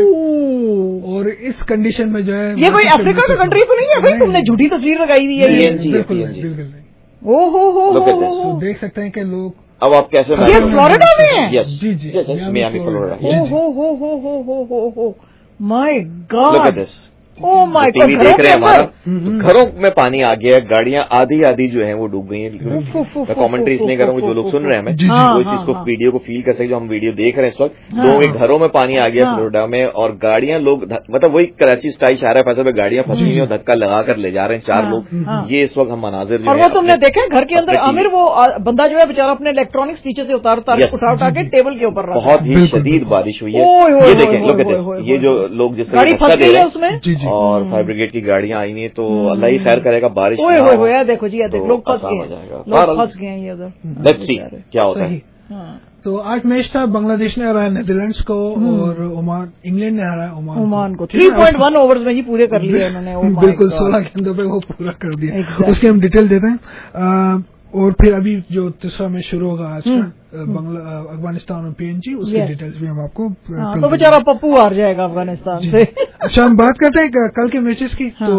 और इस कंडीशन में जो है, ये कोई अफ्रीका का कंट्री तो नहीं है भाई, तुमने झूठी तस्वीर लगाई हुई है। बिल्कुल बिल्कुल नहीं। ओ हो हो तो देख सकते हैं कि लोग, अब आप कैसे, ये फ्लोरिडा में है। यस जी जी, मियामी फ्लोरिडा। हो हो हो हो हो हो हो हो my God, oh my God, TV देख रहे हैं हमारा, घरों में पानी आ गया, गाड़ियां आधी आधी जो है वो डूब गई हैं। मैं कमेंट्री इसलिए करूंगा, जो लोग सुन रहे हैं हमें वो इस चीज को वीडियो को फील कर सके, जो हम वीडियो देख रहे हैं इस वक्त। लोगों के घरों में पानी आ गया फ्लोरिडा में, और गाड़ियां लोग मतलब वही कराची स्टाइल शारा फैसल में गाड़ियां फंसी हुई और धक्का लगा कर ले जा रहे हैं चार लोग। ये इस वक्त हम मनाजिर जो और वो तुमने देखे घर के अंदर आमिर, वो बंदा जो है बेचारा अपने इलेक्ट्रॉनिक्स नीचे से उतार उतार उठा उठा के टेबल के ऊपर रखा। बहुत ही शदीद बारिश हुई है। ये देखें, लोग ये जो लोग जिससे धक्का दे रहे हैं और फायर ब्रिगेड की गाड़ियां आई नहीं, तो अल्लाह ही खैर करेगा, बारिश ओए होए होए, देखो जी, देख लोग फंस गए, लोग फंस गए हैं उधर। लेट्स सी क्या होता है। तो आज मैच था, बांग्लादेश ने हराया नेदरलैंड्स को और ओमान, इंग्लैंड ने हराया ओमान ओमान को। थ्री पॉइंट वन ओवर्स में ही पूरे कर लिए उन्होंने। बिल्कुल, सोलह गेंदों पे वो पूरा कर दिया। उसके हम डिटेल देते हैं। और फिर अभी जो तीसरा मैच शुरू होगा आज का, बांग्ला अफगानिस्तान और पीएनजी, उसकी डिटेल्स भी हम आपको, तो बेचारा पप्पू हार जाएगा अफगानिस्तान से। अच्छा, हम बात करते हैं कल के मैचेस की। तो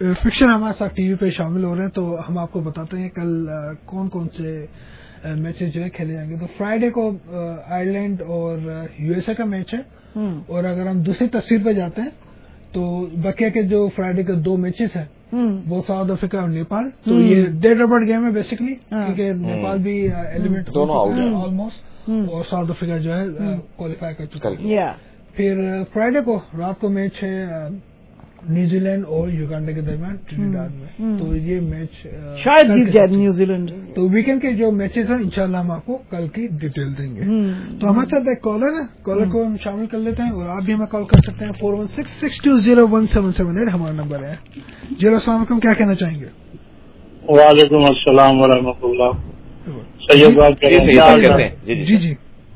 फिक्शन हमारे साथ टीवी पे शामिल हो रहे हैं, तो हम आपको बताते हैं कल कौन कौन से मैचेस जो है खेले जाएंगे। तो फ्राइडे को आयरलैंड और यूएसए का मैच है, और अगर हम दूसरी तस्वीर पे जाते हैं तो बकिया के जो फ्राइडे के दो मैचेस हैं वो साउथ अफ्रीका और नेपाल। तो ये डेड रबड़ गेम है बेसिकली, क्योंकि नेपाल भी एलिमिनेट दोनों आउट है ऑलमोस्ट, और साउथ अफ्रीका जो है क्वालिफाई कर चुका है। फिर फ्राइडे को रात को मैच है न्यूजीलैंड और युगांडा के दरमियान ट्रिनिडाद में, तो ये मैच शायद जीत जाए न्यूजीलैंड। तो वीकेंड के जो मैचेस हैं इंशाल्लाह हम आपको कल की डिटेल देंगे। तो हमारे साथ एक कॉलर है, कॉलर को हम शामिल कर लेते हैं, और आप भी हमें कॉल कर सकते हैं four one six six two zero one seven seven eight हमारा नंबर है। जी अस्सलाम वालेकुम, क्या कहना चाहेंगे? वालेकुम अस्सलाम व रहमतुल्लाह। सैयद बात कर रहे हैं। जी जी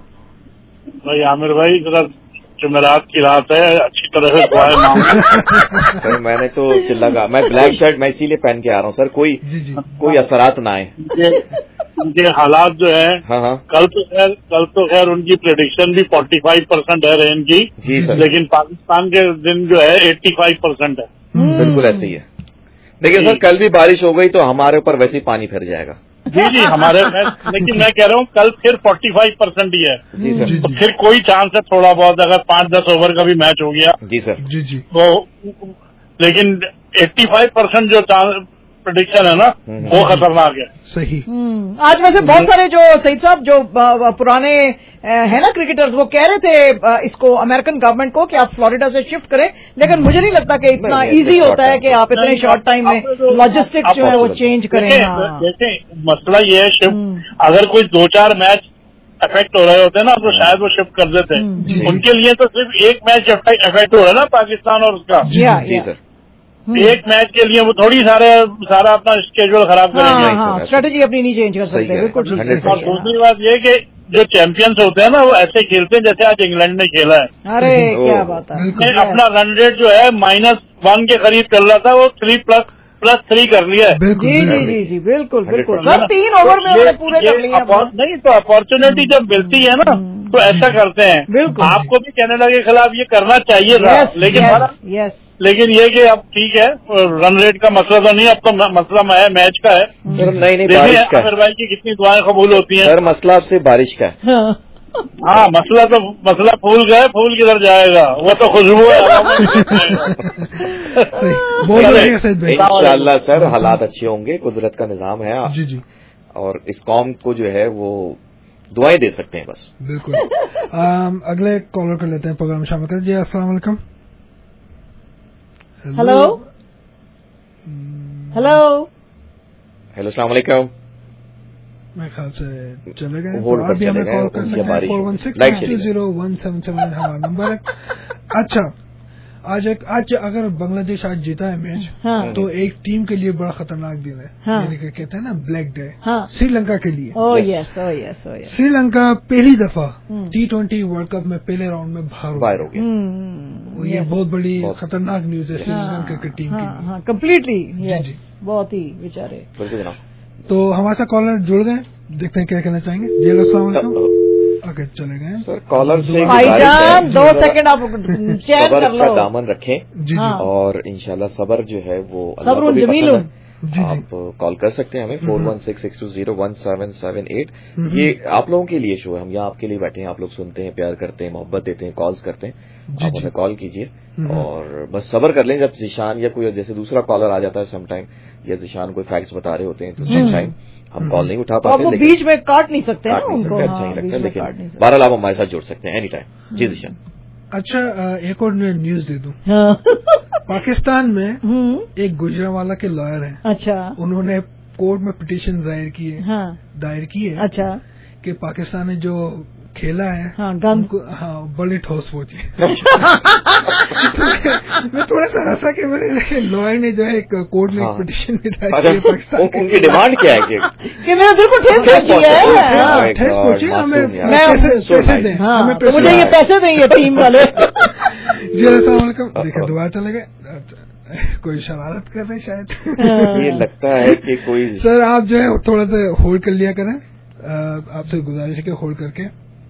भाई आमिर भाई, जरा जुमेरात की रात है, अच्छी तरह से दुआएं मांगो। सर मैंने तो चिल्ला कहा, मैं ब्लैक शर्ट मैं इसीलिए पहन के आ रहा हूँ सर, कोई जी जी। कोई असरात ना आए। उनके हालात जो है, हाँ हाँ। कल तो खैर कल तो खैर उनकी प्रेडिक्शन भी पैंतालीस परसेंट है रेन की जी सर, लेकिन पाकिस्तान के दिन जो है पचासी परसेंट है। बिल्कुल ऐसे ही है। देखिए सर, कल भी बारिश हो गई तो हमारे ऊपर वैसे ही पानी फिर जाएगा। जी जी हमारे मैं, लेकिन मैं कह रहा हूँ कल फिर पैंतालीस परसेंट ही है जी सर। जी, जी। फिर कोई चांस है थोड़ा बहुत, अगर पांच दस ओवर का भी मैच हो गया जी सर जी जी तो, लेकिन पचासी परसेंट जो प्रेडिक्शन है ना वो खतरनाक है। सही। आज वैसे बहुत सारे जो सईद साहब जो पुराने है ना क्रिकेटर्स, वो कह रहे थे इसको अमेरिकन गवर्नमेंट को कि आप फ्लोरिडा से शिफ्ट करें, लेकिन मुझे नहीं लगता कि इतना इजी होता है कि आप इतने शॉर्ट टाइम में लॉजिस्टिक्स जो है वो चेंज करें। जैसे मसला ये है शिफ्ट, अगर कोई दो चार मैच अफेक्ट हो रहे होते ना तो शायद वो शिफ्ट कर देते। उनके लिए तो सिर्फ एक मैच अफेक्ट हो रहा है ना पाकिस्तान और उसका। जी सर, एक मैच के लिए वो थोड़ी सारे सारा अपना स्केड्यूल खराब करेंगे, हाँ, स्ट्रेटेजी अपनी नहीं चेंज कर सकते। बिल्कुल। और दूसरी बात ये कि जो चैंपियंस होते हैं ना वो ऐसे खेलते हैं जैसे आज इंग्लैंड ने खेला है। अरे क्या बात है। अपना रन रेट जो है माइनस वन के करीब चल रहा था, वो थ्री प्लस प्लस थ्री कर लिया है। जी जी जी जी बिल्कुल बिल्कुल सर, तीन ओवर में उन्होंने पूरे कर लिया। नहीं तो अपॉर्चुनिटी जब मिलती है ना तो ऐसा करते हैं। आपको भी कनाडा के खिलाफ ये करना चाहिए था, लेकिन लेकिन ये कि अब ठीक है, रन रेट का मसला तो नहीं, अब तो मसला मैच का है। सर नहीं नहीं बारिश का है। भाई की कितनी दुआएं कबूल होती हैं। सर मसला आपसे बारिश का है। हाँ मसला तो मसला फूल का है, फूल किधर जाएगा, वो तो खुशबू है। इंशाल्लाह सर हालात अच्छे होंगे, कुदरत का निजाम है जी जी, और इस कौम को जो है वो दुआएं दे सकते हैं बस। बिल्कुल। अगले कॉलर कर लेते हैं, प्रोग्राम शामिल कर। जी अस्सलाम वालेकुम। हेलो हेलो हेलो अस्सलाम वालेकुम। मेरे ख्याल से चले गए, तो आप भी हमें कॉल कर सकते हैं four one six two zero one seven seven हमारा नंबर है। अच्छा, आज एक आज अगर बांग्लादेश आज जीता है मैच, हाँ। तो एक टीम के लिए बड़ा खतरनाक दिन है, हाँ। यानी कि कहते हैं ना ब्लैक डे, हाँ। श्रीलंका के लिए। Oh yes oh yes oh yes. Sri Lanka पहली दफा टी ट्वेंटी वर्ल्ड कप में पहले राउंड में बाहर हो गया। ये बहुत बड़ी खतरनाक न्यूज है श्रीलंकन क्रिकेट टीम के लिए। कम्प्लीटली बहुत ही बेचारे। तो हमारे साथ कॉलर जुड़ गए, देखते हैं क्या कहना चाहेंगे। जी अस्सलाम वालेकुम। आगे चले गए सर, कॉलर से भाईजान दो सेकंड आप चेक कर लो, दामन रखें जी, हाँ। और इंशाल्लाह सबर जो है वो सब्र जमील आप कॉल कर सकते हैं हमें four one six six two zero one seven seven eight. ये आप लोगों के लिए शो है, हम यहाँ आपके लिए बैठे हैं, आप लोग सुनते हैं, प्यार करते हैं, मोहब्बत देते हैं, कॉल्स करते हैं, आप हमें कॉल कीजिए और बस सबर कर लें। जब जिशान या कोई जैसे दूसरा कॉलर आ जाता है समटाइम, या जिशान कोई फैक्ट्स बता रहे होते हैं तो समटाइम हम कॉल नहीं उठा पाते, लेकिन बीच में काट नहीं सकते काट नहीं सकते, अच्छा नहीं लगता, लेकिन बहरहाल आप हमारे साथ जुड़ सकते हैं एनी टाइम। जी जिशान। अच्छा, एक और न्यूज दे दूं। पाकिस्तान में एक गुजरांवाला के लॉयर हैं, अच्छा, उन्होंने कोर्ट में पिटीशन दायर की है, हाँ। दायर की है, अच्छा, कि पाकिस्तान ने जो खेला है, हाँ, उनको, हाँ, बड़ी ठोस पहुंची। मैं थोड़ा सा हंसा कि मैंने लॉयर ने जो है कोर्ट में एक पिटीशन में दायर की पाकिस्तान। उनकी डिमांड क्या है कि मेरे दिल को ठेस पहुंची है, ठेस पहुंची, हमें पैसे दें, हमें मुझे ये पैसे दें ये टीम वाले। जी अस्सलाम वालेकुम। देखिए दुआ चले गए, कोई शरारत कर रहे शायद। ये लगता है कि कोई सर आप जो है थोड़ा सा होल्ड कर लिया करें, आपसे गुजारिश है कि होल्ड करके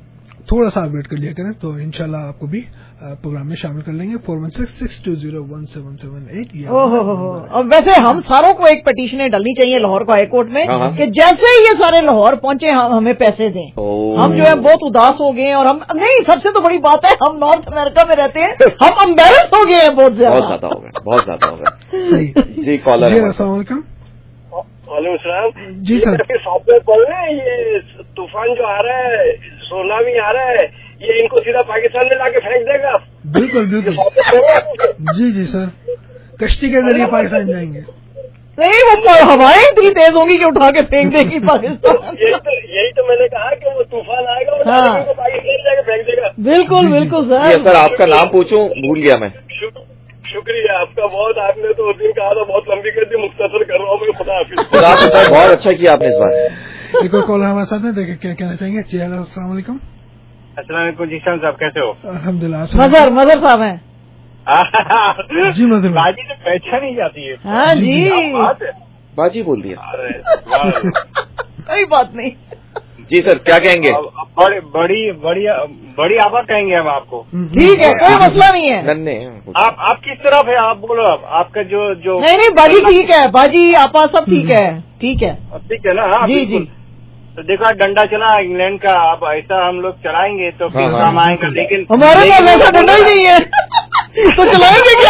थोड़ा सा वेट कर लिया करें तो इंशाल्लाह आपको भी प्रोग्राम में शामिल कर लेंगे. Four one six six two zero one seven seven eight. और वैसे हम सारों को एक पिटीशन डालनी चाहिए लाहौर को हाई कोर्ट में कि जैसे ही ये सारे लाहौर पहुंचे हम हमें पैसे दें. हम जो है बहुत उदास हो गए हैं और हम नहीं, सबसे तो बड़ी बात है हम नॉर्थ अमेरिका में रहते हैं, हम एम्बेरस हो गए हैं बहुत ज्यादा. बहुत ज्यादा हो गए, बहुत ज्यादा हो गए. जी कॉलर. अस्सलाम वालेकुम. वालेकुम सलाम. जी सर. सॉफ्टवेयर बोल रहे हैं ये तूफान जो आ रहा है, सुनामी आ रहा है, ये इनको सीधा पाकिस्तान में लाके फेंक देगा. बिल्कुल बिल्कुल. जी जी सर, कश्ती के जरिए पाकिस्तान जाएंगे. नहीं, वो हवाएं इतनी तेज होंगी कि उठा के फेंक देगी पाकिस्तान. यही तो यही तो मैंने कहा कि वो तूफान आएगा और हाँ. पाकिस्तान जाके फेंक देगा. बिल्कुल बिल्कुल सर. सर आपका नाम पूछूं, भूल गया मैं. शुक्रिया आपका बहुत. आपने तो उस दिन कहा था बहुत लंबी कर दी, मुख्तसर कर रहा हूँ मैं. खुदा हाफिज. खुदा हाफिज सर, बहुत अच्छा किया आपने इस बार. एक और कॉल हमारे साथ में, देखे क्या कहना चाहेंगे. जी हेलो, अस्सलाम वालेकुम. अस्सलाम वालेकुम. जी साहब कैसे हो? अल्हम्दुलिल्लाह. मजहर मजहर साहब हैं. जी मजहर बाजी तो पहचान नहीं जाती है. हाँ जी, बाजी बोल दिया. कोई बात नहीं. जी सर क्या कहेंगे? बड़ी बड़ी बड़ी बड़ी आबाद कहेंगे हम आपको. ठीक है, कोई मसला नहीं है. नन्हे आप आप किस तरफ है आप बोलो. आप आपका जो जो नहीं नहीं बाजी ठीक है, बाजी आपा सब ठीक है. ठीक है ठीक है ना. हाँ जी जी. तो देखो डंडा चला इंग्लैंड का, अब ऐसा हम लोग चलाएंगे तो फिर काम आएगा. लेकिन हमारे पास ऐसा डंडा ही नहीं है तो चलाएंगे क्या?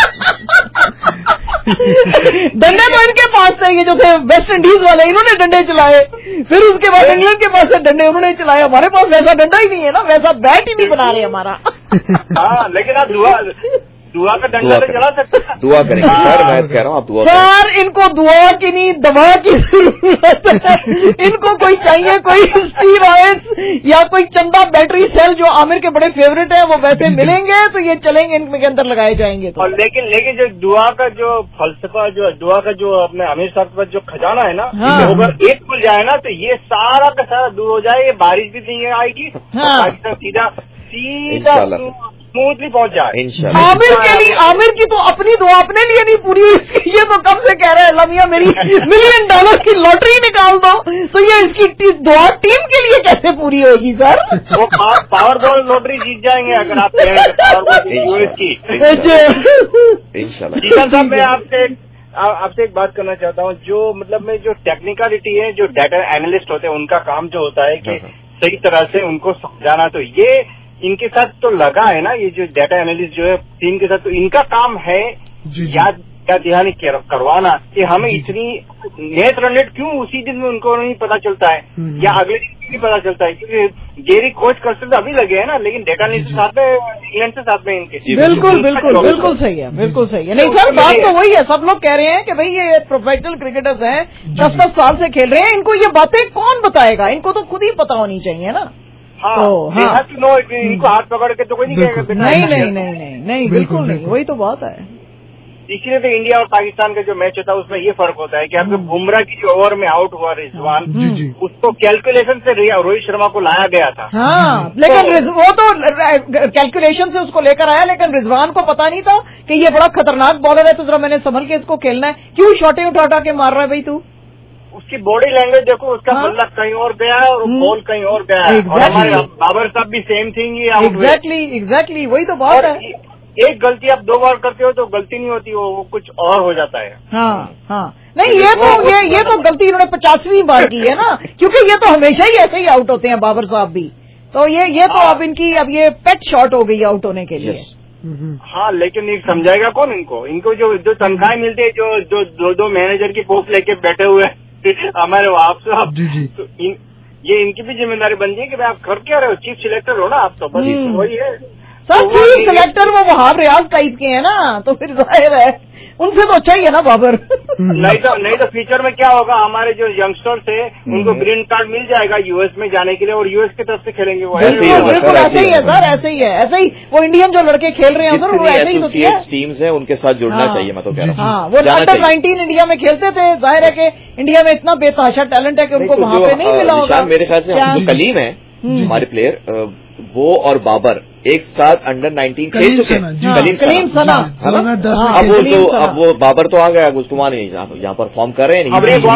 डंडे तो इनके पास थे, ये जो थे वेस्ट इंडीज वाले, इन्होंने डंडे चलाए. फिर उसके बाद इंग्लैंड के पास से डंडे उन्होंने चलाए. हमारे पास वैसा डंडा ही नहीं है ना, वैसा बैट ही नहीं बना रहे हमारा. हाँ लेकिन आप दुआ दुआ का डंडा तो चला सकते हैं. दुआ करेंगे सर, मैं कह रहा हूँ आप दुआ सर. इनको दुआ की नहीं, दवा की जरूरत है. इनको कोई चाहिए, कोई स्टीरॉइड्स या कोई चंदा बैटरी सेल जो आमिर के बड़े फेवरेट है, वो वैसे मिलेंगे तो ये चलेंगे, इनके अंदर लगाए जाएंगे तो. और लेकिन लेकिन जो दुआ का जो फलसफा, जो दुआ का जो अपने आमिर साहब का जो खजाना है ना, अगर एक खुल जाए ना तो ये सारा का सारा दूर हो जाए. ये बारिश भी नहीं आएगी. पाकिस्तान सीधा सीधा स्मूथली पहुंच जाए. आमिर के लिए, आमिर की तो अपनी दुआ अपने लिए नहीं पूरी हुई. ये तो कब से कह रहे हैं लमिया मेरी मिलियन डॉलर की लॉटरी निकाल दो, तो ये इसकी दुआ टीम के लिए कैसे पूरी होगी सर? वो पावर बॉल लॉटरी जीत जाएंगे अगर आप पावर बॉल यूएस की. इंशाल्लाह. साहब मैं आपसे आपसे एक बात करना चाहता हूँ. जो मतलब में जो टेक्निकलिटी है, जो डाटा एनालिस्ट होते हैं उनका काम जो होता है कि सही तरह से उनको समझाना, तो ये इनके साथ तो लगा है ना, ये जो डाटा एनालिस्ट जो है टीम के साथ, तो इनका काम है याद क्या ध्यान करवाना कि हमें इतनी नेट रन रेट क्यों उसी दिन में उनको नहीं पता चलता है या अगले दिन नहीं पता चलता है. क्योंकि गेरी कोच करते तो अभी लगे हैं ना, लेकिन डाटा एनालिस्ट साथ में इंग्लैंड से साथ में इनके. बिल्कुल बिल्कुल बिल्कुल सही है, बिल्कुल सही है. नहीं सर, बात तो वही है. सब लोग कह रहे हैं कि भाई ये प्रोफेशनल क्रिकेटर्स हैं, दस दस साल से खेल रहे हैं, इनको ये बातें कौन बताएगा? इनको तो खुद ही पता होनी चाहिए ना. हाँ, हाँ. नो, इनको हाथ पकड़ के तो कोई नहीं कहेगा. नहीं नहीं नहीं नहीं नहीं बिल्कुल नहीं, वही तो बात है. इसलिए तो इंडिया और पाकिस्तान का जो मैच होता है उसमें ये फर्क होता है कि आपके बुमराह की जो ओवर में आउट हुआ रिजवान, उसको कैलकुलेशन से रोहित शर्मा को लाया गया था. हाँ, लेकिन वो तो कैलकुलेशन से उसको लेकर आया, लेकिन रिजवान को पता नहीं था कि ये बड़ा खतरनाक बॉलर है, तो जरा मैंने संभल के इसको खेलना है. क्यों शॉटे उठा उठा के मार रहा है भाई तू? उसकी बॉडी लैंग्वेज देखो, उसका बल्ला कहीं और गया है और बॉल कहीं और गया है. और हमारे बाबर साहब भी सेम थिंग ही. एग्जैक्टली एग्जैक्टली वही तो बात है. एक गलती आप दो बार करते हो तो गलती नहीं होती, वो, वो कुछ और हो जाता है. हाँ हाँ. नहीं, ये तो ये ये तो गलती इन्होंने पचासवीं बार की है ना, क्योंकि ये तो हमेशा ही ऐसे ही आउट होते हैं बाबर साहब भी. तो ये ये तो अब इनकी अब ये पेट शॉट हो गई आउट होने के लिए. हाँ, लेकिन ये समझाएगा कौन इनको? इनको जो जो तनख्वाहें मिलती है, जो जो दो दो मैनेजर की पोस्ट लेके बैठे हुए हमारे आप साहब, तो इन, ये इनकी भी जिम्मेदारी बन जाए कि भाई आप कर क्या रहे हो? चीफ सिलेक्टर हो ना आप, तो बस वही है सर. चीफ सिलेक्टर वो वहाब रियाज टाइप के हैं ना, तो फिर जाहिर है उनसे तो अच्छा ही है ना बाबर. नहीं तो नहीं तो फ्यूचर में क्या होगा? हमारे जो यंगस्टर्स है उनको ग्रीन कार्ड मिल जाएगा यूएस में जाने के लिए, और यूएस की तरफ से खेलेंगे. वो बिल्कुल ऐसे ही है सर, ऐसे ही है. ऐसे ही वो इंडियन जो लड़के खेल रहे हैं उधर, वो ऐसे ही होती है. टीम्स है उनके साथ जुड़ना चाहिए, मैं तो कह रहा हूँ. हाँ, वो अंडर नाइनटीन इंडिया में खेलते थे. जाहिर है कि इंडिया में इतना बेतहाशा टैलेंट है कि उनको वहाँ पे नहीं मिला होगा. मेरे ख्याल से जो कलीम है हमारे प्लेयर, वो और बाबर एक साथ अंडर नाइनटीन खेल चुके हैं. कलीम कलीम सना अब वो तो अब वो बाबर तो आ गया, उसको वहाँ नहीं यहाँ पर फॉर्म कर रहे हैं. अब ये बॉम्बे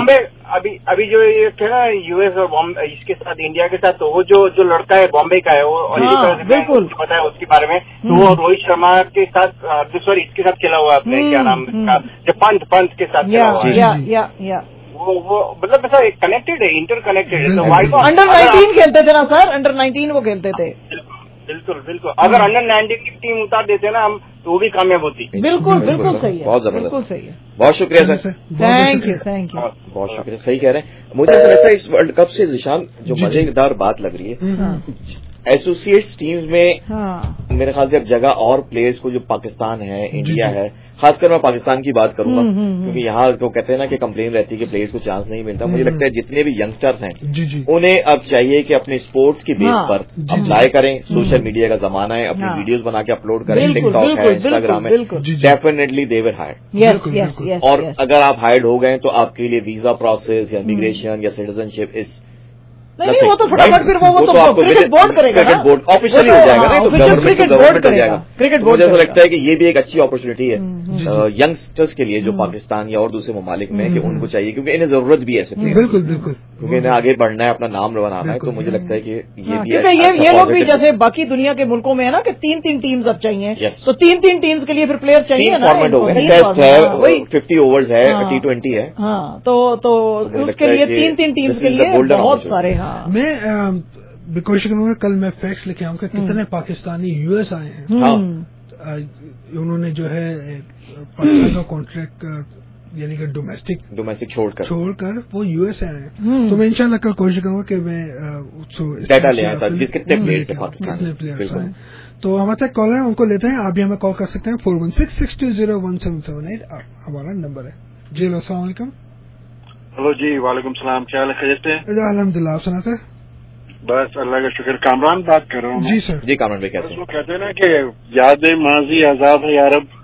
अभी अभी जो ये थे ना यूएस और बॉम्बे इसके साथ इंडिया के साथ, तो वो जो जो लड़का है बॉम्बे का है वो हाँ, बिल्कुल पता है उसके बारे में, तो वो रोहित शर्मा के साथ सॉरी इसके साथ खेला हुआ अपने क्या नाम इसका जो पंत पंत के साथ खेला हुआ या या या वो वो मतलब ऐसा कनेक्टेड है, इंटर कनेक्टेड है। तो वाइड अंडर नाइनटीन खेलते थे ना सर, अंडर नाइनटीन वो खेलते थे। बिल्कुल बिल्कुल, अगर अंडर नाइनटीन की टीम उतार देते ना हम तो वो भी कामयाब होती। बिल्कुल बिल्कुल सही है, बहुत जबरदस्त, बिल्कुल सही है। बहुत शुक्रिया sir, thank you thank you, बहुत शुक्रिया। सही कह रहे हैं। मुझे ऐसा लगता है इस वर्ल्ड कप से निशान जो मजेदार बात लग रही है, एसोसिएट्स टीम्स में हाँ। मेरे ख्याल से अब जगह और प्लेयर्स को जो पाकिस्तान है, इंडिया है, खासकर मैं पाकिस्तान की बात करूंगा क्योंकि यहाँ जो कहते हैं ना कि कंप्लेन रहती है कि प्लेयर्स को चांस नहीं मिलता। मुझे लगता है जितने भी यंगस्टर्स हैं उन्हें अब चाहिए कि अपने स्पोर्ट्स की बेस पर अप्लाई करें। सोशल मीडिया का जमाना है, अपनी वीडियोस बना के अपलोड करें, टिकटॉक है, इंस्टाग्राम है, डेफिनेटली दे विल हायर। और अगर आप हायर्ड हो गए तो आपके लिए वीजा प्रोसेस या इमिग्रेशन या सिटीजनशिप इस नहीं नहीं वो तो फटाफट फिर वो वो तो क्रिकेट बोर्ड करेगा, क्रिकेट बोर्ड ऑफिशियली हो जाएगा ना, तो गवर्नमेंट गवर्नमेंट हो जाएगा। क्रिकेट बोर्ड मुझे ऐसा लगता है कि ये भी एक अच्छी अपॉर्चुनिटी है यंगस्टर्स के लिए जो पाकिस्तान या और दूसरे ममालिक में, कि उनको चाहिए क्योंकि इन्हें जरूरत भी है ऐसे प्लेयर्स। बिल्कुल बिल्कुल, क्योंकि इन्हें आगे बढ़ना है, अपना नाम बनाना है। तो मुझे लगता है कि ये भी ये ये लोग भी जैसे बाकी दुनिया के मुल्कों में है ना कि तीन तीन टीम्स अब चाहिए, तो तीन तीन टीम्स के लिए फिर प्लेयर चाहिए ना। फॉर्मेट हो गया, टेस्ट है, फिफ्टी ओवर्स है, टी ट्वेंटी है, हाँ तो तो उसके लिए तीन तीन टीम्स के लिए बहुत सारे। हाँ मैं कोशिश करूंगा कल मैं फैक्ट्स लेके आऊंगा कितने पाकिस्तानी यूएस आए हैं। उन्होंने जो है पाकिस्तान का कॉन्ट्रैक्ट यानी कि डोमेस्टिक डोमेस्टिक छोड़कर छोड़कर वो यूएस आए हैं। तो मैं इंशाल्लाह कल कोशिश करूंगा कि मैं डाटा ले आया था कितने प्लेयर्स है पाकिस्तान, कितने प्लेयर्स हैं। तो हमारे साथ कॉलर है, उनको लेते हैं। आप भी हमें कॉल कर सकते हैं, four one six six two zero one seven seven eight हमारा नंबर है। जी हेलो, अस्सलाम वालेकुम। हेलो जी, वालेकुम सलाम, क्या हाल है, खैरियत है? अल्हम्दुलिल्लाह, आप सुना सर? बस अल्लाह का शुक्र। कामरान बात कर रहा हूँ। जी सर। जी कामरान भाई कैसे? वो कहते हैं ना कि यादें माजी आजाद है यार, अब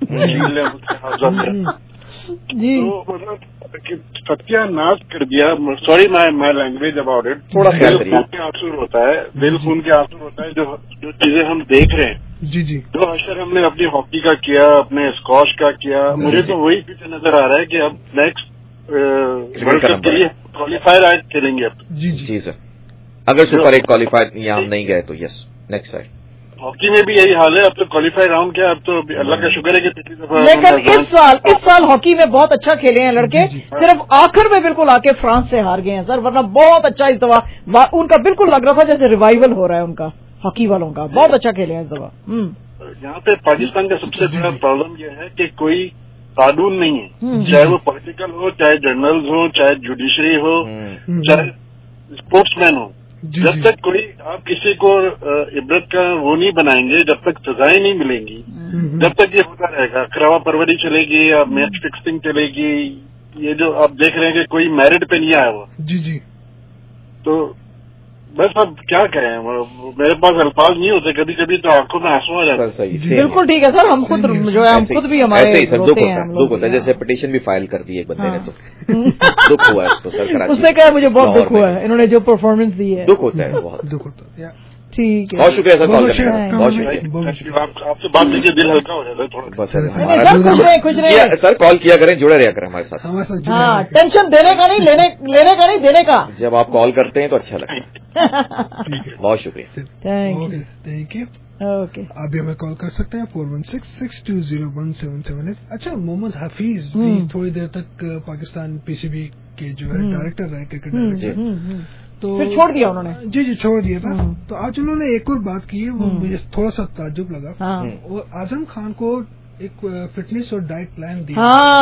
जी मतलब सत्यानाश कर दिया। Sorry my my language about it. थोड़ा ख्याल करिए। आंसू होता है, दिल खून के आंसू होता है जो जो चीजें हम देख रहे हैं। जी जी, जो अशर हमने अपनी हॉकी का किया, अपने स्कॉश का किया, मुझे तो वही पीछे नजर आ रहा है कि अब नेक्स्ट वर्ल्ड कप के लिए क्वालिफायर आज खेलेंगे अब। जी जी सर, अगर सुपर एट क्वालिफायर यहाँ हम नहीं गए तो यस नेक्स्ट साइड। हॉकी में भी यही हाल है, अब तो क्वालिफाई राउंड क्या, अब तो अल्लाह का शुक्र है कि पिछली दफा। लेकिन इस साल इस साल हॉकी में बहुत अच्छा खेले हैं लड़के, सिर्फ आखिर में बिल्कुल आके फ्रांस से हार गए हैं सर, वरना बहुत अच्छा इस दफा उनका बिल्कुल लग रहा था जैसे रिवाइवल हो रहा है उनका, हॉकी वालों का। बहुत अच्छा खेले हैं इस दफा। यहाँ पे पाकिस्तान का सबसे बड़ा प्रॉब्लम यह है कि कोई कानून नहीं है, चाहे वो पॉलिटिकल हो, चाहे जर्नल्स हो, चाहे जुडिशरी हो, चाहे स्पोर्ट्समैन हो। जब तक कोई आप किसी को इबरत का वो नहीं बनाएंगे, जब तक सजाएं नहीं मिलेंगी, जब तक ये होता रहेगा, खराबा परवरी चलेगी या मैच फिक्सिंग चलेगी। ये जो आप देख रहे हैं कि कोई मेरिट पे नहीं आया हुआ। जी जी, तो बस अब क्या कहें, मेरे पास अल्फाज नहीं होते, कभी कभी तो आंखों में आंसू आ जाते हैं। बिल्कुल ठीक है सर, हम खुद जो है हम खुद भी हमारे ऐसे ही सर दुख होता है, दुख होता है। जैसे पिटीशन भी फाइल कर दी एक बंदे ने तो दुख हुआ है उसको सर, कराची उसने कहा मुझे बहुत दुख हुआ है, इन्होंने जो परफॉर्मेंस दी है, दुख होता है, बहुत दुख होता है। ठीक है, बहुत शुक्रिया सर कॉल करने का, बहुत शुक्रिया। आपसे बात करके दिल हल्का हो जाता है थोड़ा। बस सर कुछ नहीं सर, कॉल किया करें, जुड़े रहा करें हमारे साथ। हाँ, टेंशन देने का नहीं, लेने लेने का नहीं, देने का। जब आप कॉल करते हैं तो अच्छा लगता है। बहुत शुक्रिया, थैंक यू। ओके, आप भी हमें कॉल कर सकते हैं four one six six two zero one seven seven eight. अच्छा, मोहम्मद हफीज भी थोड़ी देर तक पाकिस्तान पीसीबी के जो है डायरेक्टर रहे, क्रिकेट डायरेक्टर, तो फिर छोड़ दिया उन्होंने। जी जी, छोड़ दिया था। तो आज उन्होंने एक और बात की है, वो मुझे थोड़ा सा ताज्जुब लगा। और आजम खान को एक फिटनेस और डाइट प्लान दिया।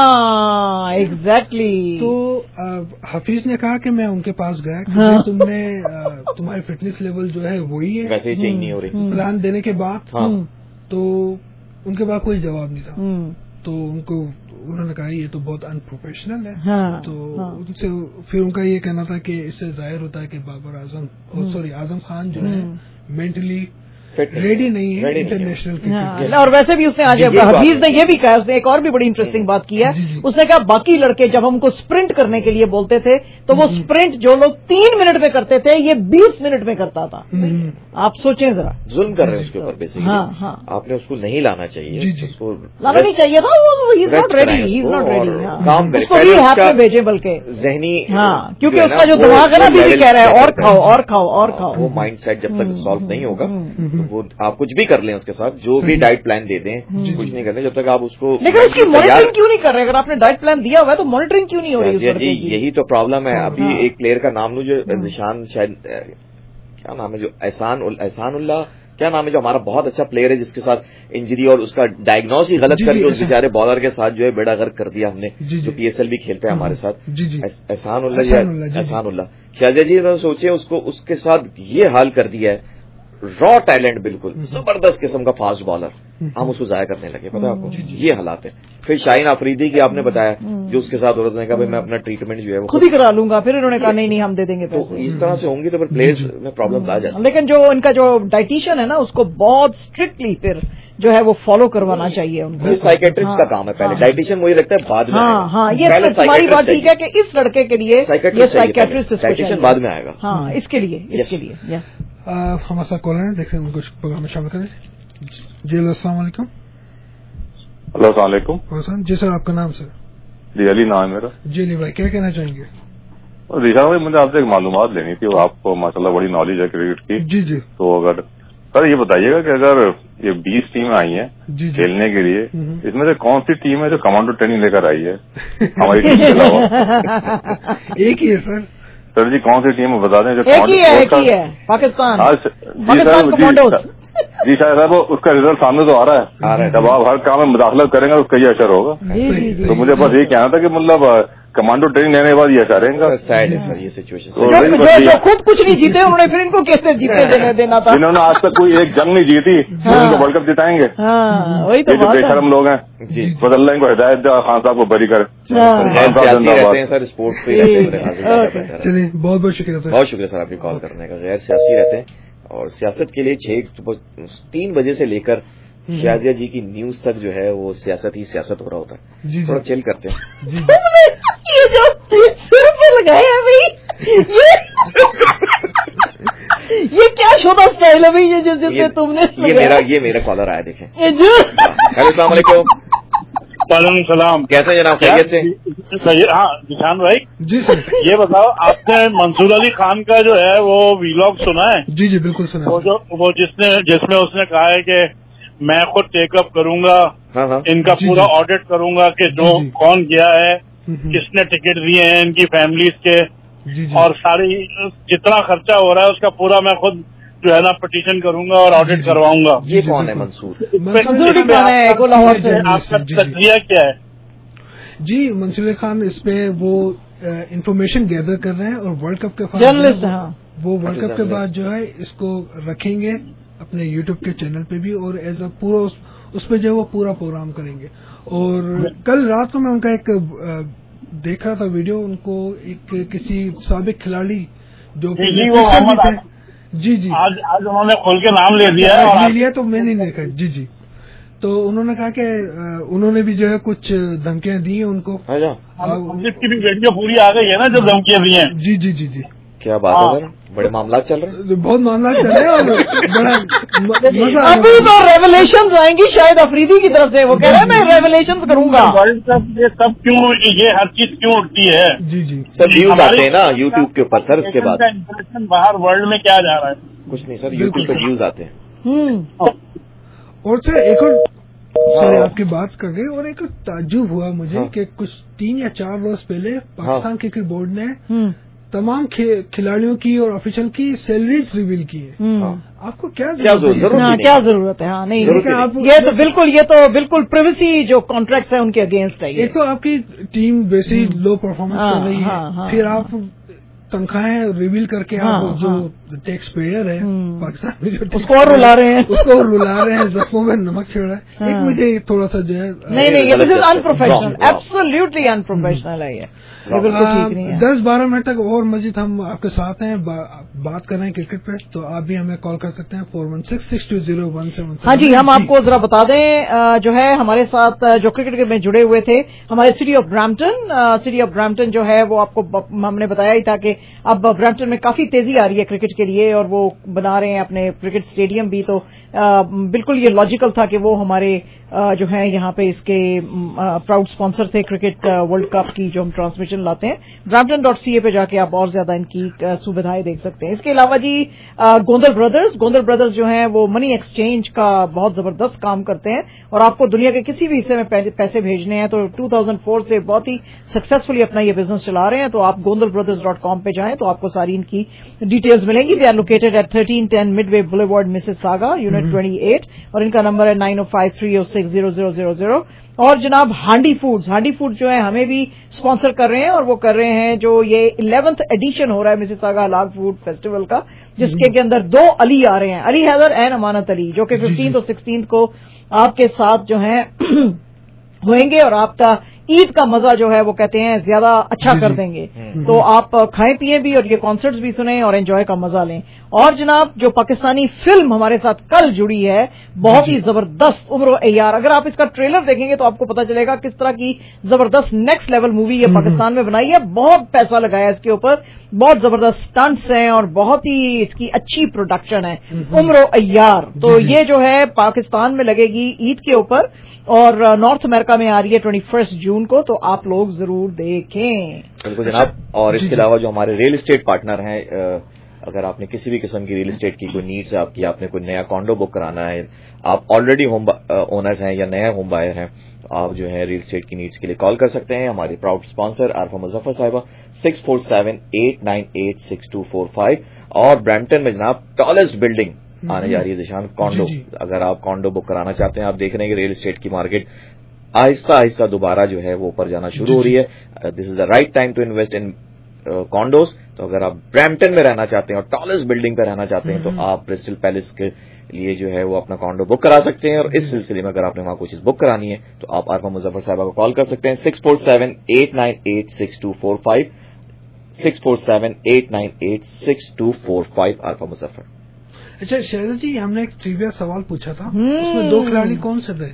हाँ, एग्जैक्टली। तो हफीज ने कहा कि मैं उनके पास गया कि हाँ। तुमने तुम्हारी फिटनेस लेवल जो है वही है, वैसे ही चेंज नहीं हो रही। प्लान देने के बाद हाँ। तो उनके पास कोई जवाब नहीं था। तो उनको उन्होंने कहा ये तो बहुत अनप्रोफेशनल है। हाँ, तो हाँ। उनसे फिर उनका ये कहना था कि इससे जाहिर होता है कि बाबर आजम सॉरी आजम खान जो है मेंटली रेडी नहीं है इंटरनेशनल क्रिकेट। और वैसे भी उसने आज हफीज ने ये भी कहा, उसने एक और भी बड़ी इंटरेस्टिंग बात की है, उसने कहा बाकी लड़के जब हमको स्प्रिंट करने के लिए बोलते थे तो वो स्प्रिंट जो लोग तीन मिनट में करते थे ये बीस मिनट में करता था। आप सोचें जरा, जुल्म कर रहे हैं उसके ऊपर बेसिकली। हाँ हाँ, आपने उसको नहीं लाना चाहिए, उसको लाना नहीं चाहिए था, he is not ready, he is not ready. काम करे, उसको भी हाथ में भेजे बल्कि जहनी, हाँ, क्योंकि उसका जो दिमाग है ना अभी भी कह रहा है और खाओ और खाओ और खाओ। वो माइंड सेट जब तक सॉल्व नहीं होगा तो वो आप कुछ भी कर लें उसके साथ, जो भी डाइट प्लान दे दें, कुछ नहीं करने जब तक आप उसको। लेकिन उसकी मॉनिटरिंग क्यों नहीं कर रहे? अगर आपने डाइट प्लान दिया हुआ है तो मॉनिटरिंग क्यों नहीं हो रही? जी यही तो प्रॉब्लम है। अभी एक प्लेयर का नाम लूं जो जिशान, शायद क्या नाम है, जो एहसान एहसान उल्लाह, क्या नाम है, जो हमारा बहुत अच्छा प्लेयर है जिसके साथ इंजरी और उसका डायग्नोस ही गलत करके उस बेचारे बॉलर के साथ जो है बेड़ा गर्क कर दिया हमने, जो पीएसएल भी खेलते हैं हमारे साथ, एहसान उल्लाह एहसान उल्लाह शायद जी सोचे उसको, उसके साथ ये हाल कर दिया है। रॉ टैलेंट, बिल्कुल जबरदस्त किस्म का फास्ट बॉलर, हम उसको जाया करने लगे, पता है आपको, ये हालात है। फिर शाहीन अफरीदी की आपने बताया जो उसके साथ औरत ने कहा भाई मैं अपना ट्रीटमेंट जो है वो खुद ही करा लूंगा, फिर इन्होंने कहा नहीं नहीं हम दे देंगे पैसे। तो इस तरह से होंगी तो फिर प्लेयर्स में प्रॉब्लम आ जाती है। लेकिन जो इनका जो डाइटिशियन है ना उसको बहुत स्ट्रिक्टली फिर जो है वो फॉलो करवाना चाहिए उनको। साइकेट्रिस्ट का काम है, पहले डाइटिशियन वही रखता है, बाद में। हाँ हाँ, ये तुम्हारी बात ठीक है कि इस लड़के के लिए ये साइकेट्रिस्ट, डाइटिशियन बाद में आएगा। हाँ, इसके लिए इसके लिए हमारे साथ कॉलर है, देख रहे हैं उनको प्रोग्राम में शामिल करें। जी अस्सलाम वालेकुम। हेलो अस्सलाम वालेकुम। जी सर, आपका नाम सर? जी अली नाम है मेरा। जी अली भाई, क्या कहना चाहेंगे? रिशा भाई मुझे आपसे एक मालूमात लेनी थी, वो आपको माशाल्लाह बड़ी नॉलेज है क्रिकेट की। जी जी। तो अगर सर ये बताइएगा कि अगर ये बीस टीमें आई हैं खेलने के लिए, इसमें से कौन सी टीम है जो कमांडो ट्रेनिंग लेकर आई है हमारी टीम के अलावा? एक ही है सर। सर जी कौन सी टीम बता दें जो एक ही है, एक ही है, पाकिस्तान। पाकिस्तान कमांडोज। जी शायद साहब उसका रिजल्ट सामने तो आ रहा है, आ रहा है। जब आप हर काम में मुदाखलत करेंगे तो उसका ये असर होगा। तो मुझे बस ये कहना था कि मतलब कमांडो ट्रेनिंग लेने के बाद ये असर रहेगा। सैड है सर ये सिचुएशन। जो खुद कुछ नहीं जीते उन्होंने फिर इनको कैसे जीते देने देना था? इन्होंने आज तक कोई एक जंग नहीं जीती, उनको वर्ल्ड कप जिताएंगे? वही तो ये जो बेशरम लोग हैं, बस अल्लाह इनको हिदायत दे, खान साहब को बरी करे। सर स्पोर्ट्स पे चलिए, बहुत बहुत शुक्रिया सर। बहुत शुक्रिया सर आपकी कॉल करने का। गैर सियासी रहते हैं और सियासत के लिए छह तीन बजे से लेकर शाजिया जी की न्यूज तक जो है वो सियासत ही सियासत हो रहा होता है। थोड़ा चिल करते हैं। ये जो सिर पे लगाया भाई, ये ये क्या शोभा स्टाइल है भाई, ये जैसे तुमने ये मेरा ये मेरा कॉलर आया, देखें। हेलो अस्सलाम वालेकुम। वालेकुम सलाम। कैसे जनाब, खैरियत से? हाँ जिशान भाई। जी सर। ये बताओ आपने मंसूर अली खान का जो है वो वीलॉग सुना है? जी जी बिल्कुल सुना। वो जो वो जिसने जिसमें उसने कहा है कि मैं खुद टेकअप करूंगा, हाँ हाँ। इनका पूरा ऑडिट करूंगा कि जो कौन गया है, किसने टिकट दिए हैं इनकी फैमिलीज के, जी जी। और सारी जितना खर्चा हो रहा है उसका पूरा मैं खुद जो है ना पिटीशन करूंगा और ऑडिट करवाऊंगा। ये कौन है मंसूर? मंसूर खान है, आपका नजरिया क्या है? जी मंसूर खान इस पे वो इंफॉर्मेशन गैदर कर रहे हैं और वर्ल्ड कप के जर्नलिस्ट हैं, वो वर्ल्ड कप के बाद जो है इसको रखेंगे अपने यूट्यूब के चैनल पे भी, और एज अ पूरा उस, उस पे जो वो पूरा प्रोग्राम करेंगे। और कल रात को मैं उनका एक देख रहा था वीडियो, उनको एक किसी साबिक खिलाड़ी जो जी जी आज आज उन्होंने खोल के नाम ले दिया है, ले लिया तो मैंने नहीं देखा। जी जी। तो उन्होंने कहा कि उन्होंने भी जो है कुछ धमकियां दी हैं उनको। की भी वीडियो पूरी आ गई है ना जो धमकियां दी हैं। जी जी जी जी। क्या बात है सर, बड़े मामला चल रहे हैं। बहुत मामला चल रहे हैं और बड़ा मजा। अभी तो रेवलेशन आएंगी शायद अफरीदी की तरफ से, वो कह रहे हैं मैं रेवलेशन करूंगा। वर्ल्ड कप ये सब क्यों, ये हर चीज क्यों उठती है? जी जी सर व्यूज आते हैं ना यूट्यूब के ऊपर सर, इसके बाद इंप्रेशन बाहर वर्ल्ड में क्या जा रहा है? कुछ नहीं सर, यूट्यूब पे व्यूज आते हैं। और सर एक और सर आपकी बात कर गए और एक ताज्जुब हुआ मुझे हाँ। कि कुछ तीन या चार रोज पहले पाकिस्तान क्रिकेट बोर्ड ने तमाम खिलाड़ियों की और ऑफिशियल की सैलरीज रिवील की है। हाँ। आपको क्या जरूरत है? क्या जरूरत है? हाँ नहीं, आप ये तो बिल्कुल ये तो बिल्कुल प्राइवेसी जो कॉन्ट्रैक्ट्स है उनके अगेंस्ट है। एक तो आपकी टीम वैसे लो परफॉर्मेंस कर रही है, फिर आप तनख्वाहें रिवील करके हाँ, आप जो हाँ, टैक्स पेयर है पाकिस्तान में जो उसको और रुला रहे हैं उसको और रुला रहे हैं, जख्मों में नमक छिड़ रहा है। हाँ, एक मुझे थोड़ा सा जो है नहीं नहीं this is unprofessional, absolutely unprofessional है ये, बिल्कुल ठीक नहीं है। दस बारह मिनट तक और मजीद हम आपके साथ हैं, बात कर रहे हैं क्रिकेट पे तो आप भी हमें कॉल कर सकते हैं four one six six two zero one seven. हाँ जी, हम आपको जरा बता दें जो है हमारे साथ जो क्रिकेट में जुड़े हुए थे हमारे city of Brampton. City of Brampton जो है वो आपको हमने बताया ही था कि अब ब्रैम्पटन में काफी तेजी आ रही है क्रिकेट के लिए और वो बना रहे हैं अपने क्रिकेट स्टेडियम भी। तो बिल्कुल ये लॉजिकल था कि वो हमारे जो है यहाँ पे इसके प्राउड स्पॉन्सर थे क्रिकेट वर्ल्ड कप की जो हम ट्रांसमिशन लाते हैं। ब्रैम्पटन डॉट सी ए पे जाके आप और ज्यादा इनकी सुविधाएं देख सकते हैं। इसके अलावा जी गोंदल ब्रदर्स गोंदल ब्रदर्स जो हैं वो मनी एक्सचेंज का बहुत जबरदस्त काम करते हैं और आपको दुनिया के किसी भी हिस्से में पैसे भेजने हैं तो टू थाउजेंड फोर से बहुत ही सक्सेसफुली अपना ये बिजनेस चला रहे हैं। तो आप गोंदल ब्रदर्स डॉट कॉम पे जाएं तो आपको सारी इनकी डिटेल्स मिलेंगी। They are located at thirteen ten Midway Boulevard Mississauga unit twenty eight और इनका नंबर है nine O five three O six zero zero zero zero. और जनाब हांडी फूड्स हांडी फूड्स जो है हमें भी स्पॉन्सर कर रहे हैं और वो कर रहे हैं जो ये इलेवेंथ एडिशन हो रहा है मिसिसागा हलाल फूड फेस्टिवल का, जिसके के अंदर दो अली आ रहे हैं, अली हैदर एंड अमानत अली, जो कि फिफ्टीन और सिक्सटीन को आपके साथ जो है होंगे और आपका ईद का मजा जो है वो कहते हैं ज्यादा अच्छा कर देंगे। तो आप खाएं पिएं भी और ये कॉन्सर्ट्स भी सुने और एंजॉय का मजा लें। और जनाब जो पाकिस्तानी फिल्म हमारे साथ कल जुड़ी है बहुत ही जबरदस्त उम्र यार, अगर आप इसका ट्रेलर देखेंगे तो आपको पता चलेगा किस तरह की जबरदस्त नेक्स्ट लेवल मूवी ये पाकिस्तान में बनाई है। बहुत पैसा लगाया इसके ऊपर, बहुत जबरदस्त स्टंट्स हैं और बहुत ही इसकी अच्छी प्रोडक्शन है उम्र यार। तो ये जो है पाकिस्तान में लगेगी ईद के ऊपर और नॉर्थ अमेरिका में आ रही है ट्वेंटी फर्स्ट जून को, तो आप लोग जरूर देखें। बिल्कुल जनाब। और इसके अलावा जो हमारे रियल एस्टेट पार्टनर हैं, अगर आपने किसी भी किस्म की रियल एस्टेट की कोई नीड्स है आपकी, आपने कोई नया कॉन्डो बुक कराना है, आप ऑलरेडी होम ओनर्स हैं या नया होम बायर हैं, तो आप जो है रियल एस्टेट की नीड्स के लिए कॉल कर सकते हैं। हमारे प्राउड स्पॉन्सर आरफा मुजफ्फर साहिबा six four seven eight nine eight six two four five. और ब्रैम्पटन में जनाब टॉलेस्ट बिल्डिंग आने जा रही है जिशान कॉन्डो। अगर आप कॉन्डो बुक कराना चाहते हैं, आप देख रहे हैं कि रियल एस्टेट की मार्केट आहिस्ता आहिस्ता दोबारा जो है वो ऊपर जाना शुरू हो रही है। This is the right time to invest in condos. तो अगर आप ब्रैम्पटन में रहना चाहते हैं और टॉलेस्ट बिल्डिंग पे रहना चाहते हैं तो आप ब्रिस्टल पैलेस के लिए जो है वो अपना कॉन्डो बुक करा सकते हैं। और इस सिलसिले में अगर आपने वहां कोई चीज बुक करानी है तो आप आरफा मुजफ्फर साहबा को कॉल कर सकते हैं six four seven eight nine eight six two four five six four seven eight nine eight six two four five Arfa Muzaffar. अच्छा शैलजा जी, हमने एक ट्रिविया सवाल पूछा था, उसमें दो खिलाड़ी कौन से थे?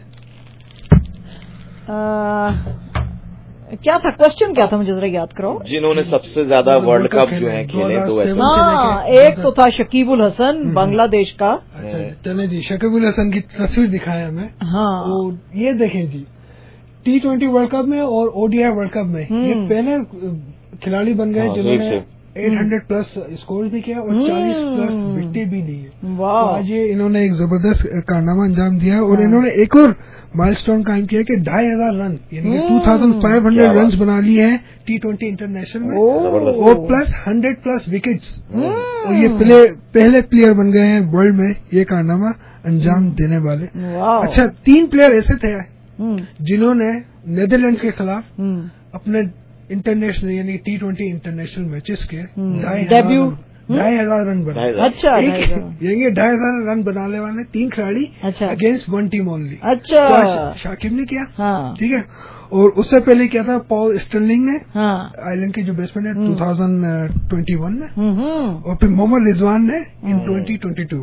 क्या था क्वेश्चन, क्या था मुझे जरा याद करो। जिन्होंने सबसे ज्यादा वर्ल्ड कप जो है खेले तो ऐसे हाँ, एक तो था शकीबुल हसन बांग्लादेश का। अच्छा चले जी, शकीबुल हसन की तस्वीर दिखाए हमें। हाँ और ये देखें जी, टी ट्वेंटी वर्ल्ड कप में और ओडीआई वर्ल्ड कप में ये पहले खिलाड़ी बन गए जिन्होंने एट हंड्रेड प्लस स्कोर भी किया और चालीस प्लस विकेट भी ली है। वाह, आज ये इन्होंने एक जबरदस्त कारनामा अंजाम दिया और इन्होंने एक और माइलस्टोन कायम किया कि ढाई हजार रन यानी कि two thousand five hundred run बना लिए हैं टी ट्वेंटी इंटरनेशनल में और प्लस हंड्रेड प्लस विकेट्स। और ये पहले पहले प्लेयर बन गए हैं वर्ल्ड में ये कारनामा अंजाम देने वाले। अच्छा, तीन प्लेयर ऐसे थे जिन्होंने नीदरलैंड्स के खिलाफ अपने इंटरनेशनल यानी टी ट्वेंटी इंटरनेशनल मैचेस के ढाई ढाई हजार रन बनाए। अच्छा, ये ढाई हजार रन बनाने वाले तीन खिलाड़ी अगेंस्ट वन टीम ओनली। अच्छा, तो शाकिब ने किया, ठीक है। और उससे पहले क्या था, पॉल स्टर्लिंग ने, आयरलैंड के जो बैट्समैन है टू थाउजेंड ट्वेंटी वन में, और फिर मोहम्मद रिजवान ने इन ट्वेंटी ट्वेंटी टू।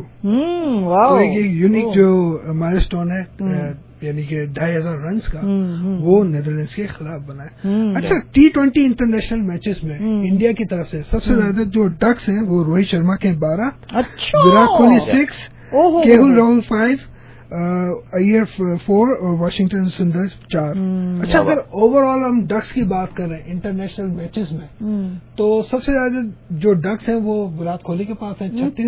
तो एक यूनिक जो माइलस्टोन है यानी कि ढाई हजार रन का वो नीदरलैंड्स के खिलाफ बना है। अच्छा, टी ट्वेंटी इंटरनेशनल मैचेस में इंडिया की तरफ से सबसे ज्यादा जो डक्स हैं वो रोहित शर्मा के बारह, Virat Kohli six, KL Rahul five, Iyer four और वाशिंगटन सुंदर चार। अच्छा, अगर ओवरऑल हम डक्स की बात कर रहे हैं इंटरनेशनल मैचेस में तो सबसे ज्यादा जो डक्स हैं वो विराट कोहली के पास है छत्तीस,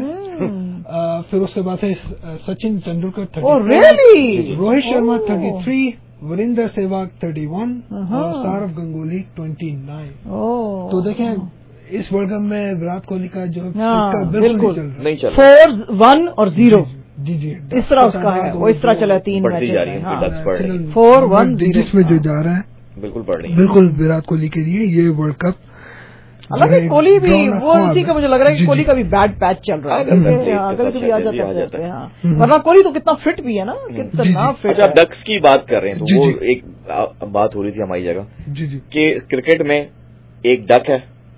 फिर उसके बाद है Sachin Tendulkar thirty, Rohit Sharma thirty three, Virender Sehwag thirty one और सौरव गंगोली ट्वेंटी नाइन। तो देखें इस वर्ल्ड कप में विराट कोहली का जो बिल्कुल नहीं चल रहा, फोर वन और जीरो जी जी इस तरह उसका है, वो इस तरह चला है तीन बढ़ती जा रही है, फोर वन जिसमें जो जा रहा है बिल्कुल बढ़ रही है बिल्कुल विराट कोहली के लिए ये वर्ल्ड कप। हालांकि कोहली भी वो इसी का मुझे लग रहा है कि कोहली का भी बैड पैच चल रहा है, अगर कभी आ जाता है, वरना कोहली तो कितना फिट भी है ना, कितना फिट। अच्छा, आप डक्स की बात कर रहे हैं तो वो एक बात हो रही थी हमारी जगह कि क्रिकेट में एक डक है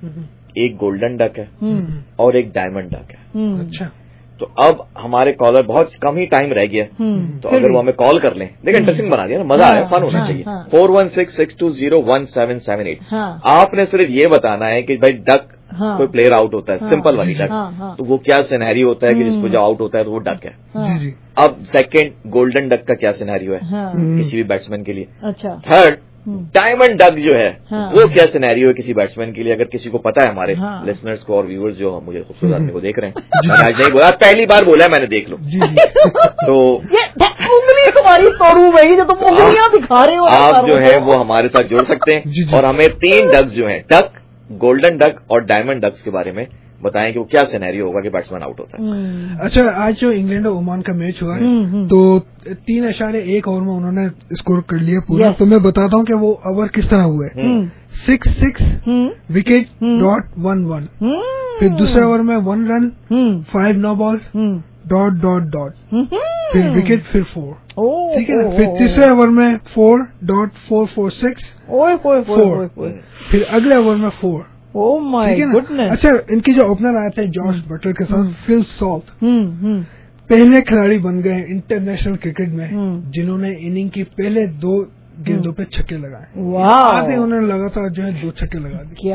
ایک گولڈن ڈک ہے اور ایک ڈائمنڈ ڈک ہے. اچھا تو اب ہمارے کالر بہت کم ہی ٹائم رہ گیا تو اگر وہ ہمیں کال کر لیں دیکھیں انٹرسٹنگ بنا دیا نا, مزہ آیا, فن ہونا چاہیے. Four one six six two zero one seven seven eight. آپ نے صرف یہ بتانا ہے کہ بھائی ڈک کوئی پلیئر آؤٹ ہوتا ہے سمپل والی ڈک, تو وہ کیا سینیریو ہوتا ہے کہ جس کو جو آؤٹ ہوتا ہے تو وہ ڈک ہے. اب سیکنڈ گولڈن ڈک کا کیا سینیریو ہے کسی بھی بیٹسمین کے لیے. تھرڈ ڈائمنڈ ڈک جو ہے وہ کیا سینیریو ہے کسی بیٹسمین کے لیے. اگر کسی کو پتا ہے ہمارے لسنرز کو اور ویورز جو مجھے خوبصورت آدمی کو دیکھ رہے ہیں, میں آج نہیں بولا, پہلی بار بولا ہے میں نے, دیکھ لو. تو تمہاری توڑوں بھائی جو تم انگلیاں دکھا رہے ہو آپ جو ہے وہ ہمارے ساتھ جڑ سکتے ہیں اور ہمیں تین ڈکس جو ہیں, ڈک, گولڈن ڈک اور ڈائمنڈ ڈکس کے بارے میں بتائیں کہ وہ کیا سینیریو ہوگا کہ بیٹسمین آؤٹ ہوتا ہے. اچھا آج جو انگلینڈ اور عمان کا میچ ہوا ہے تو تین اشارے ایک اوور میں انہوں نے اسکور کر لیا پورا. تو میں بتاتا ہوں کہ وہ اوور کس طرح ہوئے. Six six wicket dot one one, پھر دوسرے اوور میں one run five no ball dot dot dot, پھر وکٹ پھر فور, ٹھیک ہے نا. پھر تیسرے اوور میں four dot four four six four, پھر اگلے اوور میں فور. Oh my goodness. اچھا ان کی جو اوپنر آئے تھے جارج بٹلر کے ساتھ فل سالٹ, پہلے کھلاڑی بن گئے انٹرنیشنل کرکٹ میں جنہوں نے اننگ کی پہلے دو گیندوں پہ چھکے لگائے. آتے انہوں نے لگاتار جو ہے دو چھکے لگا دیے.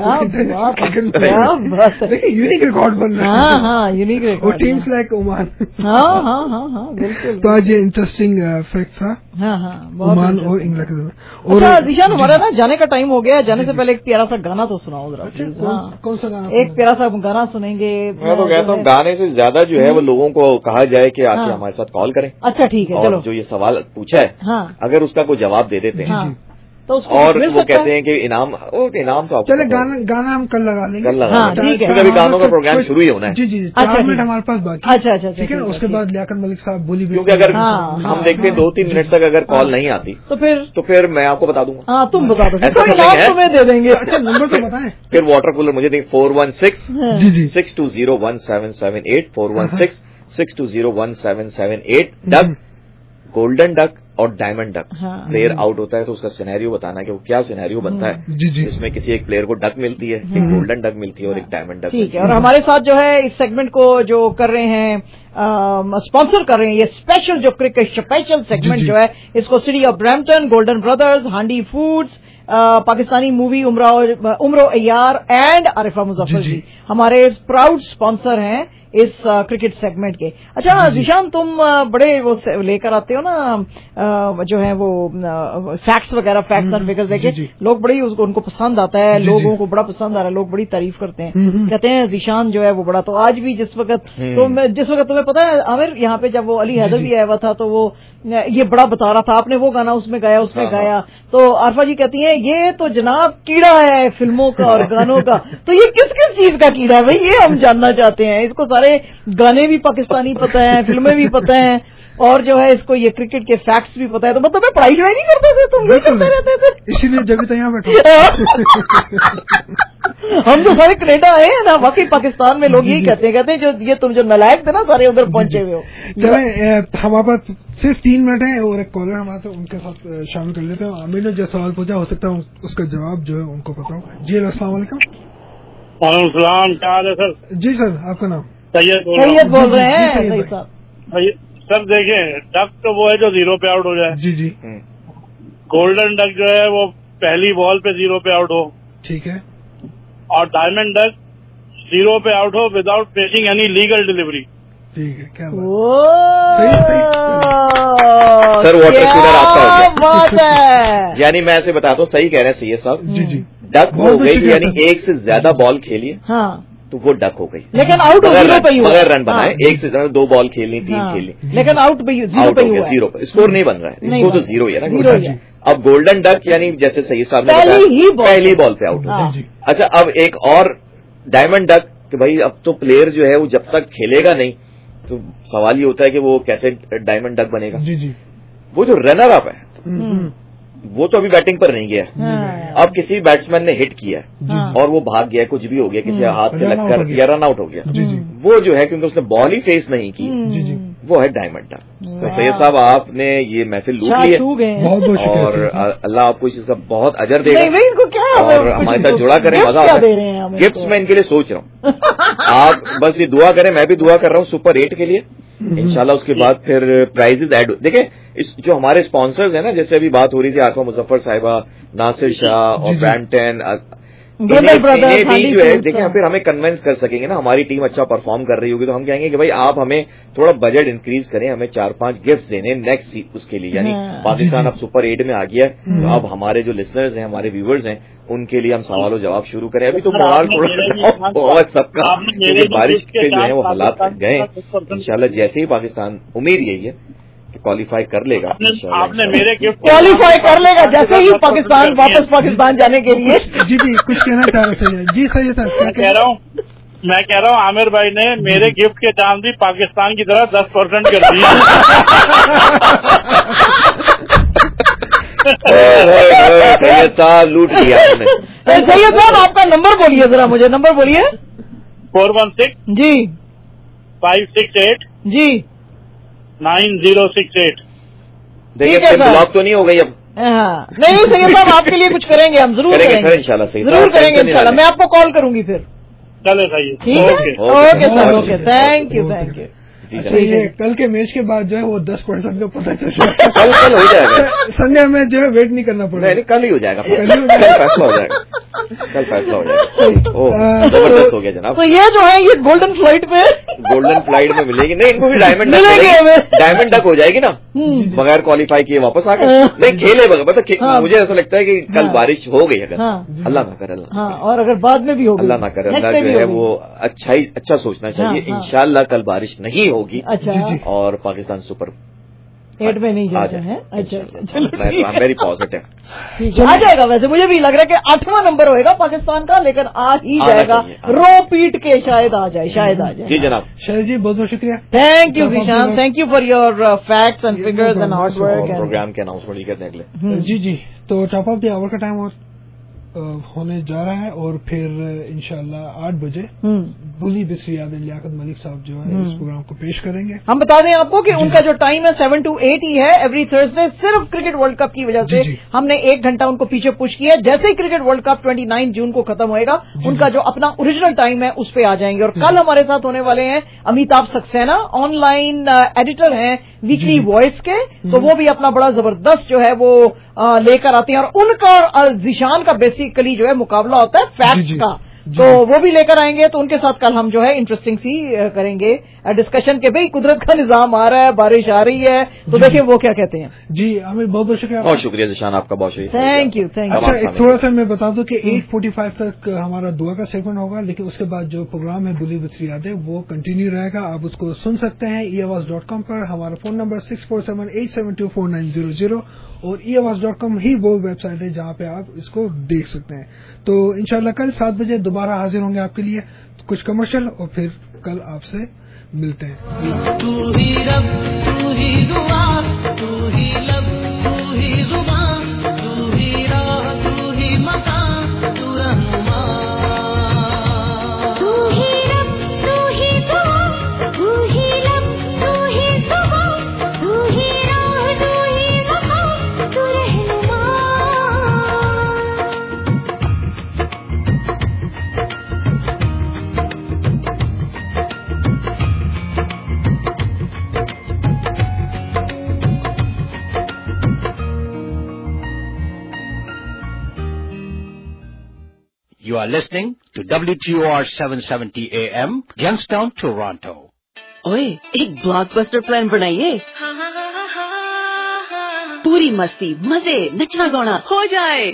دیکھیں یونیک ریکارڈ بن رہا ہے اور ٹیمس لائک عمان. تو آج یہ انٹرسٹنگ فیکٹ تھا عمان اور انگلینڈ کے دوران. اچھا ذیشان ہمارا نا جانے کا ٹائم ہو گیا, جانے سے پہلے ایک پیارا سا گانا تو سناؤ ذرا. کون سا گانا؟ ایک پیارا سا گانا سنیں گے. میں تو کہتا ہوں گانے سے زیادہ جو ہے وہ لوگوں کو کہا جائے کہ آ کے ہمارے ساتھ کال کریں. اچھا ٹھیک ہے, اور جو یہ سوال پوچھا ہے اگر اس کا کوئی جواب دے دیتے ہیں تو اور وہ کہتے ہیں کہ انعام انعام تو چلے گانا ہم کل لگا لیں گے. کل لگا کیونکہ ابھی گانوں کا پروگرام شروع ہی ہونا ہے. جی جی چار منٹ ہمارے پاس باقی. اچھا اچھا ٹھیک ہے نا. اس کے بعد لیاقت ملک صاحب بولی بھی, کیونکہ اگر ہم دیکھتے ہیں دو تین منٹ تک اگر کال نہیں آتی تو پھر تو پھر میں آپ کو بتا دوں گا. ہاں تم بتا دو, ایسا تمہیں دے دیں گے. اچھا نمبر تو بتائیں. پھر واٹر کولر مجھے دیں four one six six two zero one seven seven eight four one six six two zero one seven seven eight. Duck, golden duck اور ڈائمنڈ ڈک پلیئر آؤٹ ہوتا ہے تو اس کا سینیریو بتانا ہے کہ وہ کیا سینیریو بنتا ہے. اس میں کسی ایک پلیئر کو ڈک ملتی ہے, ایک گولڈن ڈک ملتی ہے اور ایک ڈائمنڈ ڈک. ٹھیک ہے. اور ہمارے ساتھ جو ہے اس سیگمنٹ کو جو کر رہے ہیں اسپانسر کر رہے ہیں, یہ اسپیشل جو کرکٹ اسپیشل سیگمنٹ جو ہے اس کو city of Brampton, golden brothers, Handi foods, Pakistani movie Umro Ayyar and Arfa Muzaffar ji ہمارے پراؤڈ اسپانسر ہیں اس کرکٹ سیگمنٹ کے. اچھا ذیشان تم بڑے وہ لے کر آتے ہو نا جو ہے وہ فیکٹس وغیرہ, فیکٹس اینڈ فگرز لے کے, لوگ بڑی ان کو پسند آتا ہے, لوگوں کو بڑا پسند آ رہا ہے, لوگ بڑی تعریف کرتے ہیں, کہتے ہیں ذیشان جو ہے وہ بڑا. تو آج بھی جس وقت جس وقت تمہیں پتا ہے عامر یہاں پہ جب وہ علی حیدر بھی آیا ہوا تھا تو وہ یہ بڑا بتا رہا تھا, آپ نے وہ گانا اس میں گایا اس میں گایا, تو عارفہ جی کہتی ہیں یہ تو جناب کیڑا ہے فلموں کا اور گانوں کا. تو یہ کس کس چیز کا کیڑا ہے بھائی, یہ ہم جاننا چاہتے ہیں. اس کو سارے گانے بھی پاکستانی پتہ ہیں, فلمیں بھی پتہ ہیں, اور جو ہے اس کو یہ کرکٹ کے فیکٹس بھی پتہ ہے. تو مطلب میں پڑھائی شڑائی نہیں کرتا تھا, تم یہ کرتے رہتے تھے, اسی لیے جب تک یہاں بیٹھے. ہم تو سارے کینیڈا آئے ہیں نا, باقی پاکستان میں لوگ یہی کہتے ہیں کہتے ہیں جو یہ تم جو نلائق تھے نا سارے ادھر پہنچے ہوئے ہو. چلیں ہمارے پاس صرف تین منٹ ہیں اور ایک کالر ہمارے ان کے ساتھ شامل کر لیتے ہیں. عامر نے جو سوال پوچھا ہو سکتا ہے اس کا جواب جو ہے ان کو پتا ہو. جی السلام علیکم. وعلیکم السلام, کیا حال ہے سر؟ جی سر آپ کا نام؟ سید بول رہے ہیں. سید صاحب سر دیکھیں ڈک تو وہ ہے جو زیرو پہ آؤٹ ہو جائے. جی جی. گولڈن ڈک جو ہے وہ پہلی بال پہ زیرو پہ آؤٹ ہو. ٹھیک ہے. اور ڈائمنڈ ڈک زیرو پہ آؤٹ ہو without making any legal delivery. ٹھیک ہے. کیا سر واٹر کولر آپ کا ہو گیا. یعنی میں ایسے بتاتا ہوں, صحیح کہہ رہے ہیں سید صاحب. جی جی. ڈک ہو گئی یعنی ایک سے زیادہ بال کھیلی تو وہ ڈک ہو گئی, لیکن آؤٹ بغیر رن بنائے. ایک سے زیادہ دو بال کھیلنی, تین کھیلنی, لیکن آؤٹ آؤٹ ہو گیا زیرو پہ. اسکور نہیں بن رہا ہے, اسکور تو زیرو ہے نا. اب گولڈن ڈک یعنی جیسے سید صاحب نے بتایا پہلی بال پہ آؤٹ ہو. اچھا اب ایک اور ڈائمنڈ ڈک کہ بھائی اب تو پلیئر جو ہے وہ جب تک کھیلے گا نہیں تو سوال یہ ہوتا ہے کہ وہ کیسے ڈائمنڈ ڈک بنے گا. جی جی. وہ جو رنر اپ ہے وہ تو ابھی بیٹنگ پر نہیں گیا. اب کسی بیٹسمین نے ہٹ کیا اور وہ بھاگ گیا, کچھ بھی ہو گیا, کسی ہاتھ سے لگ کر یا رن آؤٹ ہو گیا, وہ جو ہے کیونکہ اس نے بال ہی فیس نہیں کی वो है डायमंड डक। तो सैयद साहब आपने ये महफिल लूट ली है और अल्लाह आपको इस चीज का बहुत अजर देगा और हमारे साथ जुड़ा करें, मजा आता है। गिफ्ट्स मैं इनके लिए सोच रहा हूँ, आप बस ये दुआ करें, मैं भी दुआ कर रहा हूँ सुपर एट के लिए इंशाल्लाह। उसके बाद फिर प्राइजेज ऐड। देखें इस जो हमारे स्पॉन्सर्स हैं ना, जैसे अभी बात हो रही थी आरफा मुजफ्फर साहिबा, नासिर शाह और ब्रैम्पटन, इन्हें भी जो है देखें फिर हमें कन्विंस कर सकेंगे ना। हमारी टीम अच्छा परफॉर्म कर रही होगी तो हम कहेंगे कि भाई आप हमें थोड़ा बजट इंक्रीज करें, हमें चार पांच गिफ्ट देने नेक्स्ट उसके लिए। यानी पाकिस्तान अब सुपर एट में आ गया है तो अब हमारे जो लिसनर्स हैं, हमारे व्यूवर्स हैं, उनके लिए हम सवाल जवाब शुरू करें। अभी तो मोराल थोड़ा बहुत सबका, क्योंकि बारिश के जो है वो हालात गए। इंशाल्लाह जैसे ही पाकिस्तान, उम्मीद यही है क्वालिफाई कर लेगा, आपने मेरे गिफ्ट क्वालिफाई कर लेगा जैसे ही पाकिस्तान वापस पाकिस्तान जाने के लिए। जी जी कुछ कहना चाह रहे थे जी? सही था, मैं कह रहा हूँ मैं कह रहा हूँ आमिर भाई ने मेरे गिफ्ट के दाम भी पाकिस्तान की तरह दस परसेंट कर दिए। सैयद साहब लूट लिया आपने। सैयद साहब आपका नंबर बोलिए जरा, मुझे नंबर बोलिए। फोर वन सिक्स जी फाइव सिक्स एट जी नाइन जीरो सिक्स एट। देखिए ब्लॉक तो नहीं हो गई अब। हाँ नहीं नहीं सैयद साहब आपके लिए कुछ करेंगे, हम जरूर करेंगे सर इंशाल्लाह। सही जरूर करेंगे इंशाल्लाह, मैं आपको कॉल करूंगी फिर। चले सही, ठीक है, okay sir, okay, thank you thank you. अच्छा ये कल के मैच के बाद जो है वो दस परसेंट का पता चल जाएगा। कल कल हो जाएगा, संडे में जो है वेट नहीं करना पड़ेगा। नहीं कल ही हो जाएगा, कल फैसला हो जाएगा, कल फैसला हो जाएगा। जबरदस्त हो गया जनाब। तो ये जो है ये गोल्डन फ्लाइट में गोल्डन फ्लाइट में मिलेगी। नहीं इनको भी डायमंड डक, डायमंड डक हो जाएगी ना बगैर क्वालिफाई किए वापस आ गए। नहीं खेले बगैर, मतलब मुझे ऐसा लगता है कि कल बारिश हो गई अगर, अल्लाह ना करे, अल्लाह और अगर बाद में भी होगी अल्लाह ना करे, अल्लाह जो है वो अच्छा ही अच्छा सोचना चाहिए। इंशाल्लाह कल बारिश नहीं होगी और पाकिस्तान सुपर एट में नहीं जाता है। अच्छा चलो वेरी पॉजिटिव आ जाएगा। वैसे मुझे भी लग रहा है कि आठवां नंबर होएगा पाकिस्तान का, लेकिन आ ही जाएगा, रो पीट के शायद आ जाए, शायद आ जाए। जी जनाब, शायद जी बहुत बहुत शुक्रिया। Thank you Zeeshan, thank you for your facts and figures and hard work. Programme के अनाउंसमेंट ही करने अगले। जी जी तो टॉप ऑफ द आवर का टाइम और होने जा रहा है और फिर इंशाल्लाह आठ बजे बुली बिस्री याद लियाकत मलिक साहब जो है इस प्रोग्राम को पेश करेंगे। हम बता दें आपको कि उनका जो टाइम है सेवन टू एट ही है एवरी थर्सडे। सिर्फ क्रिकेट वर्ल्ड कप की वजह से हमने एक घंटा उनको पीछे पुश किया। जैसे ही क्रिकेट वर्ल्ड कप उनतीस जून को खत्म होएगा उनका जो अपना ओरिजिनल टाइम है उस पर आ जाएंगे। और कल हमारे साथ होने वाले हैं अमिताभ सक्सेना, ऑनलाइन एडिटर हैं वीकली वॉइस के, तो वो भी अपना बड़ा जबरदस्त जो है वो लेकर आते हैं। और उनका जीशान का बेसिकली जो है मुकाबला होता है फैक्ट्स का, तो वो भी लेकर आएंगे। तो उनके साथ कल हम जो है इंटरेस्टिंग सी करेंगे डिस्कशन के। भाई कुदरत का निजाम आ रहा है, बारिश आ रही है, तो देखिए वो क्या कहते हैं। जी हमें बहुत बहुत शुक्रिया। बहुत शुक्रिया जीशान आपका, बहुत शुक्रिया, थैंक यू थैंक यू। अच्छा एक थोड़ा सा मैं बता दूं कि एट फोर्टी फाइव तक हमारा दुआ का सेगमेंट होगा, लेकिन उसके बाद जो प्रोग्राम है बुली बिस्री यादें वो कंटिन्यू रहेगा। आप उसको सुन सकते हैं ई आवाज डॉट कॉम पर। हमारा phone number six four seven eight seven two four nine zero zero और ई आवाज डॉट कॉम ही वो वेबसाइट है जहां पे आप इसको देख सकते हैं। तो इंशाल्लाह कल सात बजे दोबारा हाजिर होंगे आपके लिए कुछ कमर्शियल और फिर कल आपसे मिलते हैं। तू ही रब, तू ही दुआ, तू ही लब, तू ही जुबान, तू ही राह, तू ही मकान, तू रहनुमा। तू ही रब, तू ही दुआ, तू ही लब, तू ही जुबान, तू ही राह, तू ही मकान, तू रहनुमा। You are listening to W T O R seven seventy A M, Youngstown, Toronto. ओए एक ब्लॉकबस्टर प्लान बनाइए, पूरी मस्ती मजे नचना गाना हो जाए।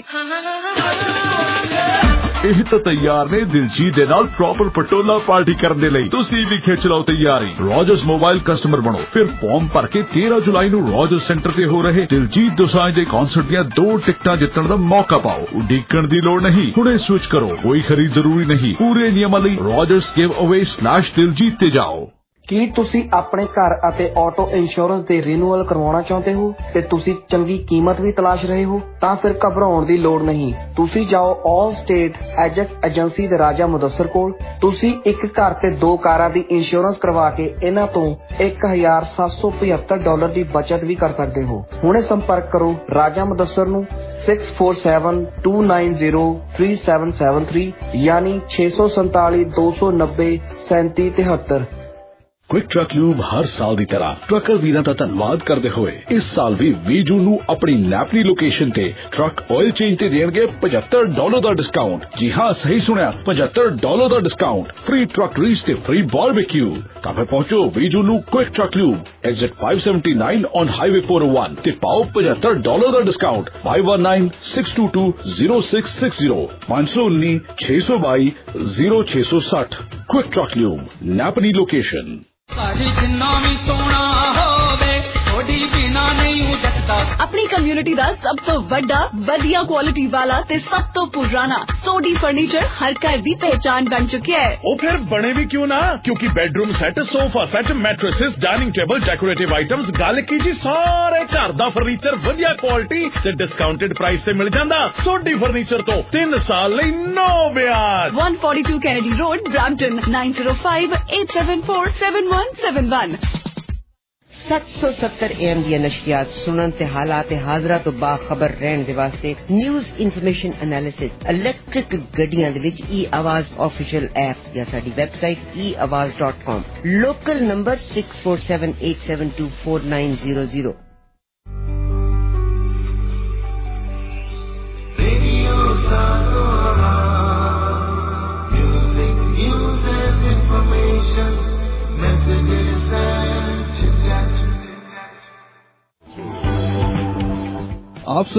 ਇਹ ਤਾਂ ਤਿਆਰ ਨੇ ਦਿਲਜੀਤ ਦੇ ਨਾਲ ਪ੍ਰੋਪਰ ਪਟੋਲਾ ਪਾਰਟੀ ਕਰਨ ਦੇ ਲਈ। ਤੁਸੀਂ ਵੀ ਖਿੱਚ ਲਓ ਤਿਆਰੀ। ਰੋਜਰਸ ਮੋਬਾਈਲ ਕਸਟਮਰ ਬਣੋ, ਫਿਰ ਫਾਰਮ ਭਰ ਕੇ ਤੇਰਾਂ ਜੁਲਾਈ ਨੂੰ ਰੋਜਰਸ ਸੈਂਟਰ ਤੇ ਹੋ ਰਹੇ ਦਿਲਜੀਤ ਦੋਸਾਂਝ ਦੇ ਕਨਸਰਟ ਦੀਆਂ ਦੋ ਟਿਕਟਾਂ ਜਿੱਤਣ ਦਾ ਮੌਕਾ ਪਾਓ। ਉਡੀਕਣ ਦੀ ਲੋੜ ਨਹੀਂ, ਹੁਣੇ ਸਵਿਚ ਕਰੋ, ਕੋਈ ਖਰੀਦ ਜ਼ਰੂਰੀ ਨਹੀਂ। ਪੂਰੇ ਨਿਯਮਾਂ ਲਈ ਰੋਜਰਸ ਗਿਵ ਅਵੇ ਸਲੈਸ਼ ਦਿਲਜੀਤ ਤੇ ਜਾਓ। ਕੀ ਤੁਸੀਂ ਆਪਣੇ ਘਰ ਅਤੇ ਆਟੋ ਇੰਸ਼ੋਰੈਂਸ ਦੇ ਰੀਨਿਊਅਲ ਕਰਵਾਉਣਾ ਚਾਹੁੰਦੇ ਹੋ ਤੇ ਤੁਸੀਂ ਚੰਗੀ ਕੀਮਤ ਵੀ ਤਲਾਸ਼ ਰਹੇ ਹੋ ਤਾਂ ਫਿਰ ਘਬਰਾਉਣ ਦੀ ਲੋੜ ਨਹੀਂ। ਤੁਸੀਂ ਜਾਓ ਆਲ ਸਟੇਟ ਐਜੈਕਟ ਏਜੰਸੀ ਦੇ ਰਾਜਾ ਮੁਦੱਸਰ ਕੋਲ। ਤੁਸੀਂ ਇੱਕ ਘਰ ਤੇ ਦੋ ਕਾਰਾਂ ਦੀ ਇੰਸ਼ੋਰੈਂਸ ਕਰਵਾ ਕੇ ਇਹਨਾਂ ਤੋਂ ਇੱਕ ਹਜ਼ਾਰ ਸੱਤ ਸੌ ਪਝੱਤਰ ਡਾਲਰ ਦੀ ਬਚਤ ਵੀ ਕਰ ਸਕਦੇ ਹੋ। ਹੁਣੇ ਸੰਪਰਕ ਕਰੋ ਰਾਜਾ ਮੁਦੱਸਰ ਨੂੰ six four seven two nine zero three seven seven three ਯਾਨੀ ਛੇ ਸੌ ਸੰਤਾਲੀ ਦੋ ਸੌ ਨੱਬੇ ਸੈਂਤੀ ਤਿਹੱਤਰ। क्विक ट्रक ल्यूब हर साल की तरह ट्रकर वीरां दा धन्नवाद करते हुए इस साल भी ਵੀਹ ਜੂਨ ਨੂੰ अपनी नैपली लोकेशन ते ट्रक ऑयल चेंज ते देणगे पचहत्तर डॉलर का डिस्काउंट। जी हाँ सही सुनिया, पचहत्तर डॉलर का डिस्काउंट। फ्री ट्रक रीच ते फ्री बारबेक्यू। तां फिर पहुंचो ਵੀਹ ਜੂਨ ਨੂੰ quick truck lube exit five seventy nine on highway four O one ते पाओ पचहत्तर डॉलर का discount. Five one nine six two two zero six six zero पांच सौ उन्नी छह सौ बाई जीरो छह सौ साठ। क्विक ट्रक ल्यूब नैपली लोकेशन। साड़ी जिन्ना भी सोना होवे थोड़ी बिना नहीं जचदा। अपनी कम्युनिटी दा सब तो बड़ा वधिया क्वालिटी वाला ते सब तो पुराना सोडी फर्नीचर हर घर दी पहचान बन चुकी है। ओ फिर बने भी क्यों ना, क्योंकि bedroom set, sofa set, mattresses, dining table, decorative items गल की जी सारे घर दा फर्नीचर वधिया क्वालिटी ते डिस्काउंटेड प्राइस ते मिल जांदा। सोडी फर्नीचर तो तीन साल लई नो ब्याज। One forty two Kennedy road Brampton nine zero five eight seven four seven one seven one. सत्त सौ सत्तर एम ਦੀਆਂ ਨਸ਼ਰੀਆਤ ਸੁਣਨ ਤੇ ਹਾਲਾਤ ਤੇ ਹਾਜ਼ਰਾ ਤੋਂ ਬਾਖਬਰ ਰਹਿਣ ਦੇ ਵਾਸਤੇ ਨਿਊਜ਼ ਇਨਫੋਰਮੇਸ਼ਨ ਐਨਾਲਿਸਿਸ ਇਲੈਕਟ੍ਰਿਕ ਗੱਡੀਆਂ ਦੇ ਵਿੱਚ ਈ ਆਵਾਜ਼ ਆਫੀਸ਼ੀਅਲ ਐਪ ਜਾਂ ਸਾਡੀ website e awaz dot com। Local number six four seven eight seven two four nine zero zero. आप